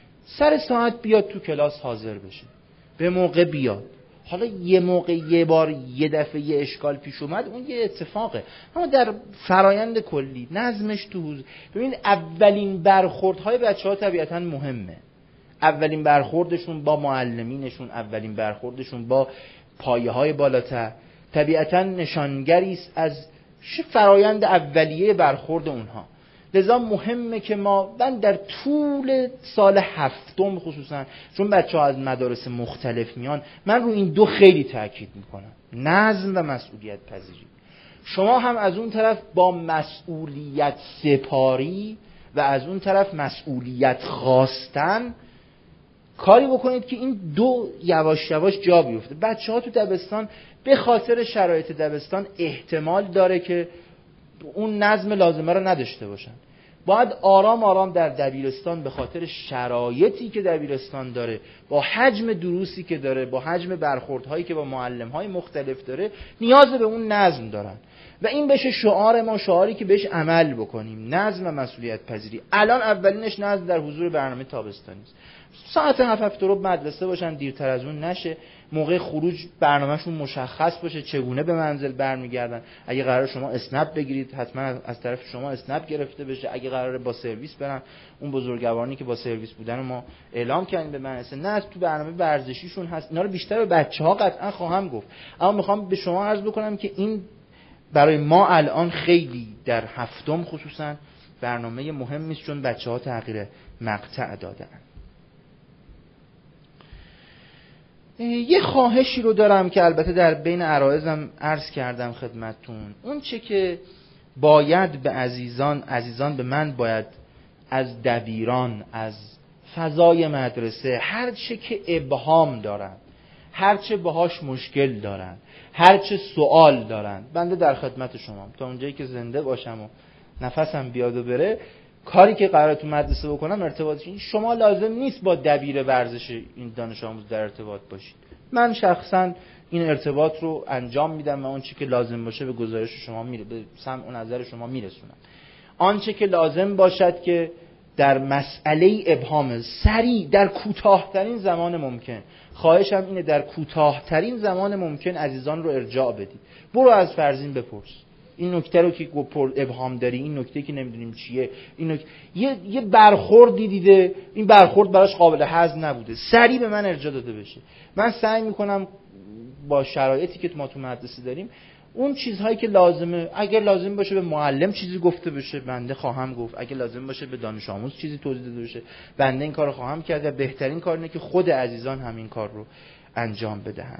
سر ساعت بیاد تو کلاس حاضر بشه، به موقع بیاد. حالا یه موقع یه بار یه دفعه یه اشکال پیش اومد اون یه اتفاقه، اما در فرایند کلی نظمش تو حضور. ببینید اولین برخوردهای بچه‌ها طبیعتاً مهمه. اولین برخوردشون با معلمینشون، اولین برخوردشون با پایه‌های بالاتر طبیعتاً نشانگری است از فرایند اولیه برخورد اونها. لذا مهمه که من در طول سال هفتم خصوصا چون بچه‌ها از مدارس مختلف میان، من رو این دو خیلی تاکید میکنم، نظم و مسئولیت پذیری. شما هم از اون طرف با مسئولیت سپاری و از اون طرف مسئولیت خواستن کاری بکنید که این دو یواش یواش جا بیفته. بچه‌ها تو دبستان به خاطر شرایط دبستان احتمال داره که اون نظم لازمه رو نداشته باشن. باید آرام آرام در دبیرستان به خاطر شرایطی که دبیرستان داره، با حجم دروسی که داره، با حجم برخوردهایی که با معلم‌های مختلف داره، نیاز به اون نظم دارن و این بشه شعار ما، شعاری که بهش عمل بکنیم. نظم و مسئولیت پذیری. الان اولینش نظم در حضور برنامه تابستانی است. ساعت 7 مدرسه باشن، دیرتر از اون نشه. موقع خروج برنامه‌شون مشخص باشه، چگونه به منزل برمیگردن. اگه قرار شما اسنپ بگیرید حتما از طرف شما اسنپ گرفته بشه. اگه قراره با سرویس برن، اون بزرگوارانی که با سرویس بودن ما اعلام کردیم به مدرسه. نه تو برنامه ورزشیشون هست. اینا رو بیشتر به بچه‌ها قطعا خواهم گفت، اما میخوام به شما عرض بکنم که این برای ما الان خیلی در هفتم خصوصا برنامه مهمی است، چون بچه‌ها تغییر مقطع دادن. یه خواهشی رو دارم که البته در بین عرایضم عرض کردم خدمتتون. اون چه که باید به عزیزان به من باید از دبیران، از فضای مدرسه، هر چه که ابهام دارن، هر چه باهاش مشکل دارن، هر چه سوال دارن، بنده در خدمت شما تا اونجایی که زنده باشم و نفسم بیاد و بره. کاری که قراره تو مدرسه بکنم ارتباطش این. شما لازم نیست با دبیر ورزش این دانش آموز در ارتباط باشید. من شخصا این ارتباط رو انجام میدم و اون چی که لازم باشه به گزارش شما به سمع و نظر شما میرسونم. آنچه که لازم باشد که در مسئله ابهام سریع در کوتاه‌ترین زمان ممکن، خواهشم اینه در کوتاه‌ترین زمان ممکن عزیزان رو ارجاع بدید. برو از فرزین بپرس این نکته رو که ابهام داری، این نکته که نمیدونیم چیه، این یه برخوردی دیده، این برخورد براش قابل هضم نبوده، سریع به من ارجاع داده بشه. من سعی میکنم با شرایطی که ما تو مدرسه داریم اون چیزهایی که لازمه، اگر لازم باشه به معلم چیزی گفته بشه بنده خواهم گفت، اگر لازم باشه به دانش آموز چیزی توضیح داده بشه بنده این کارو خواهم کرد و بهترین کار اینه که خود عزیزان همین کار رو انجام بدهن.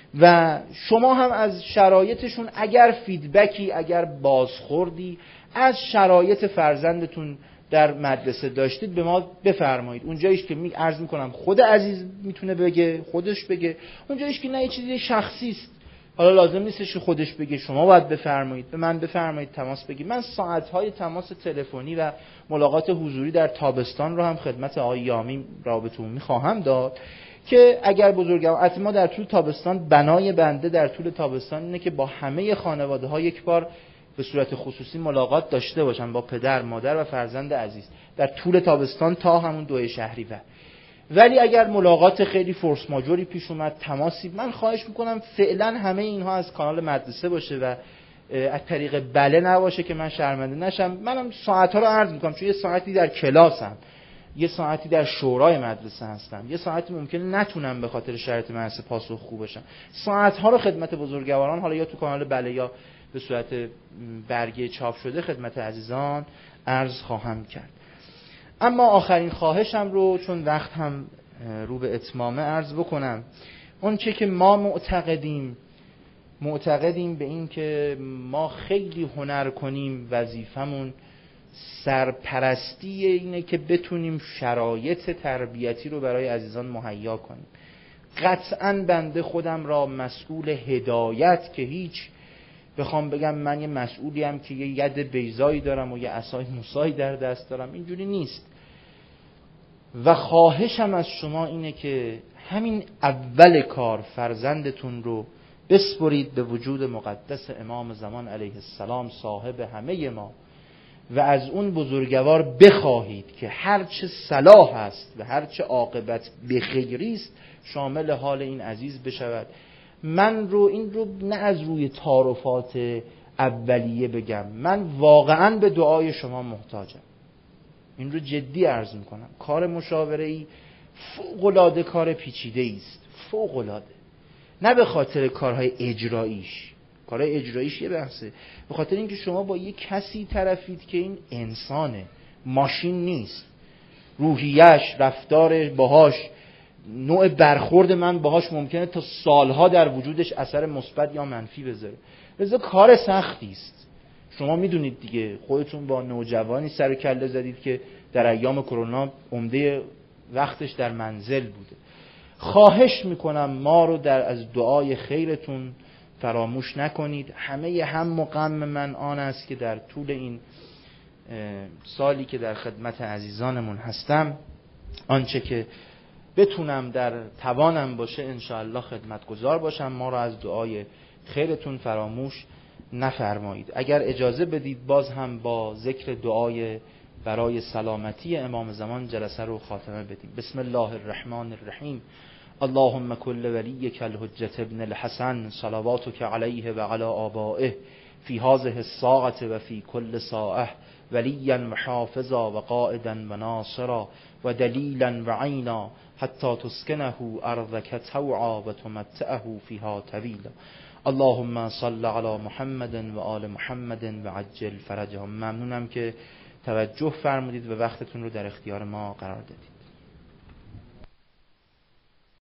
و شما هم از شرایطشون اگر فیدبکی، اگر بازخوردی از شرایط فرزندتون در مدرسه داشتید به ما بفرمایید. اونجاییش که عرض میکنم خود عزیز میتونه بگه، خودش بگه. اونجاییش که نه یه چیزی شخصی است، حالا لازم نیستش که خودش بگه، شما باید بفرمایید، به من بفرمایید تماس بگیرید. من ساعت‌های تماس تلفنی و ملاقات حضوری در تابستان رو هم خدمت آقای یامی رابطه عمومی خواهم داد که اگر بزرگوار ما در طول تابستان، بنای بنده در طول تابستان اینه که با همه خانواده‌ها یک بار به صورت خصوصی ملاقات داشته باشن، با پدر، مادر و فرزند عزیز در طول تابستان تا همون 2 شهریور. ولی اگر ملاقات خیلی فورس ماجوری پیش اومد، تماسی، من خواهش میکنم فعلا همه اینها از کانال مدرسه باشه و از طریق بله نباشه که من شرمنده نشم. منم ساعت‌ها رو عرض میکنم، چون یه ساعتی در کلاسم، یه ساعتی در شورای مدرسه هستم، یه ساعتی ممکنه نتونم به خاطر شرایط مدرسه پاسخ خوب باشم. ساعت‌ها رو خدمت بزرگواران، حالا یا تو کانال بله یا به صورت برگه چاپ شده، خدمت عزیزان عرض خواهم کرد. اما آخرین خواهشم رو چون وقت هم رو به اتمامه عرض بکنم. اون چه که ما معتقدیم به این که ما خیلی هنر کنیم، وظیفمون سرپرستی اینه که بتونیم شرایط تربیتی رو برای عزیزان مهیا کنیم. قطعاً بنده خودم را مسئول هدایت، که هیچ بخوام بگم من یه مسئولیم که یه ید بیضایی دارم و یه عصای موسایی در دست دارم، اینجوری نیست. و خواهشم از شما اینه که همین اول کار فرزندتون رو بسپرید به وجود مقدس امام زمان علیه السلام، صاحب همه ما، و از اون بزرگوار بخواهید که هرچه صلاح است و هرچه عاقبت بخیری است شامل حال این عزیز بشود. من این رو نه از روی تعارفات اولیه بگم، من واقعا به دعای شما محتاجم. این رو جدی عرض میکنم. کار مشاوره‌ای فوق‌العاده کار پیچیده‌ای است، فوق‌العاده. نه به خاطر کارهای اجراییش، کارهای اجراییش یه بحثه، به خاطر اینکه شما با یه کسی طرفید که این انسانه، ماشین نیست. روحیش، رفتار باهاش، نوع برخورد من باهاش ممکنه تا سالها در وجودش اثر مثبت یا منفی بذاره. لذا کار سختی است. شما میدونید دیگه، خودتون با نوجوانی سر کله زدید که در ایام کرونا عمده وقتش در منزل بوده. خواهش میکنم ما رو از دعای خیرتون فراموش نکنید. همه هم و غم من آن است که در طول این سالی که در خدمت عزیزانمون هستم، آنچه که بتونم در توانم باشه انشاءالله خدمتگزار باشم. ما رو از دعای خیرتون فراموش نفرمایید. اگر اجازه بدید باز هم با ذکر دعای برای سلامتی امام زمان جلسه رو خاتمه بدیم. بسم الله الرحمن الرحیم. اللهم کل ولیک الحجة ابن الحسن صلواتک علیه و علی آبائه فی هذه الساعة و فی کل ساعة ولیا و حافظا و قائدا و ناصرا و دلیلا و عینا حتی تسکنه ارضک طوعا و تمتعه فیها طویلا. اللهم صل علی محمد و آل محمد و عجل فرجهم. ممنونم که توجه فرمودید و وقتتون رو در اختیار ما قرار دادید.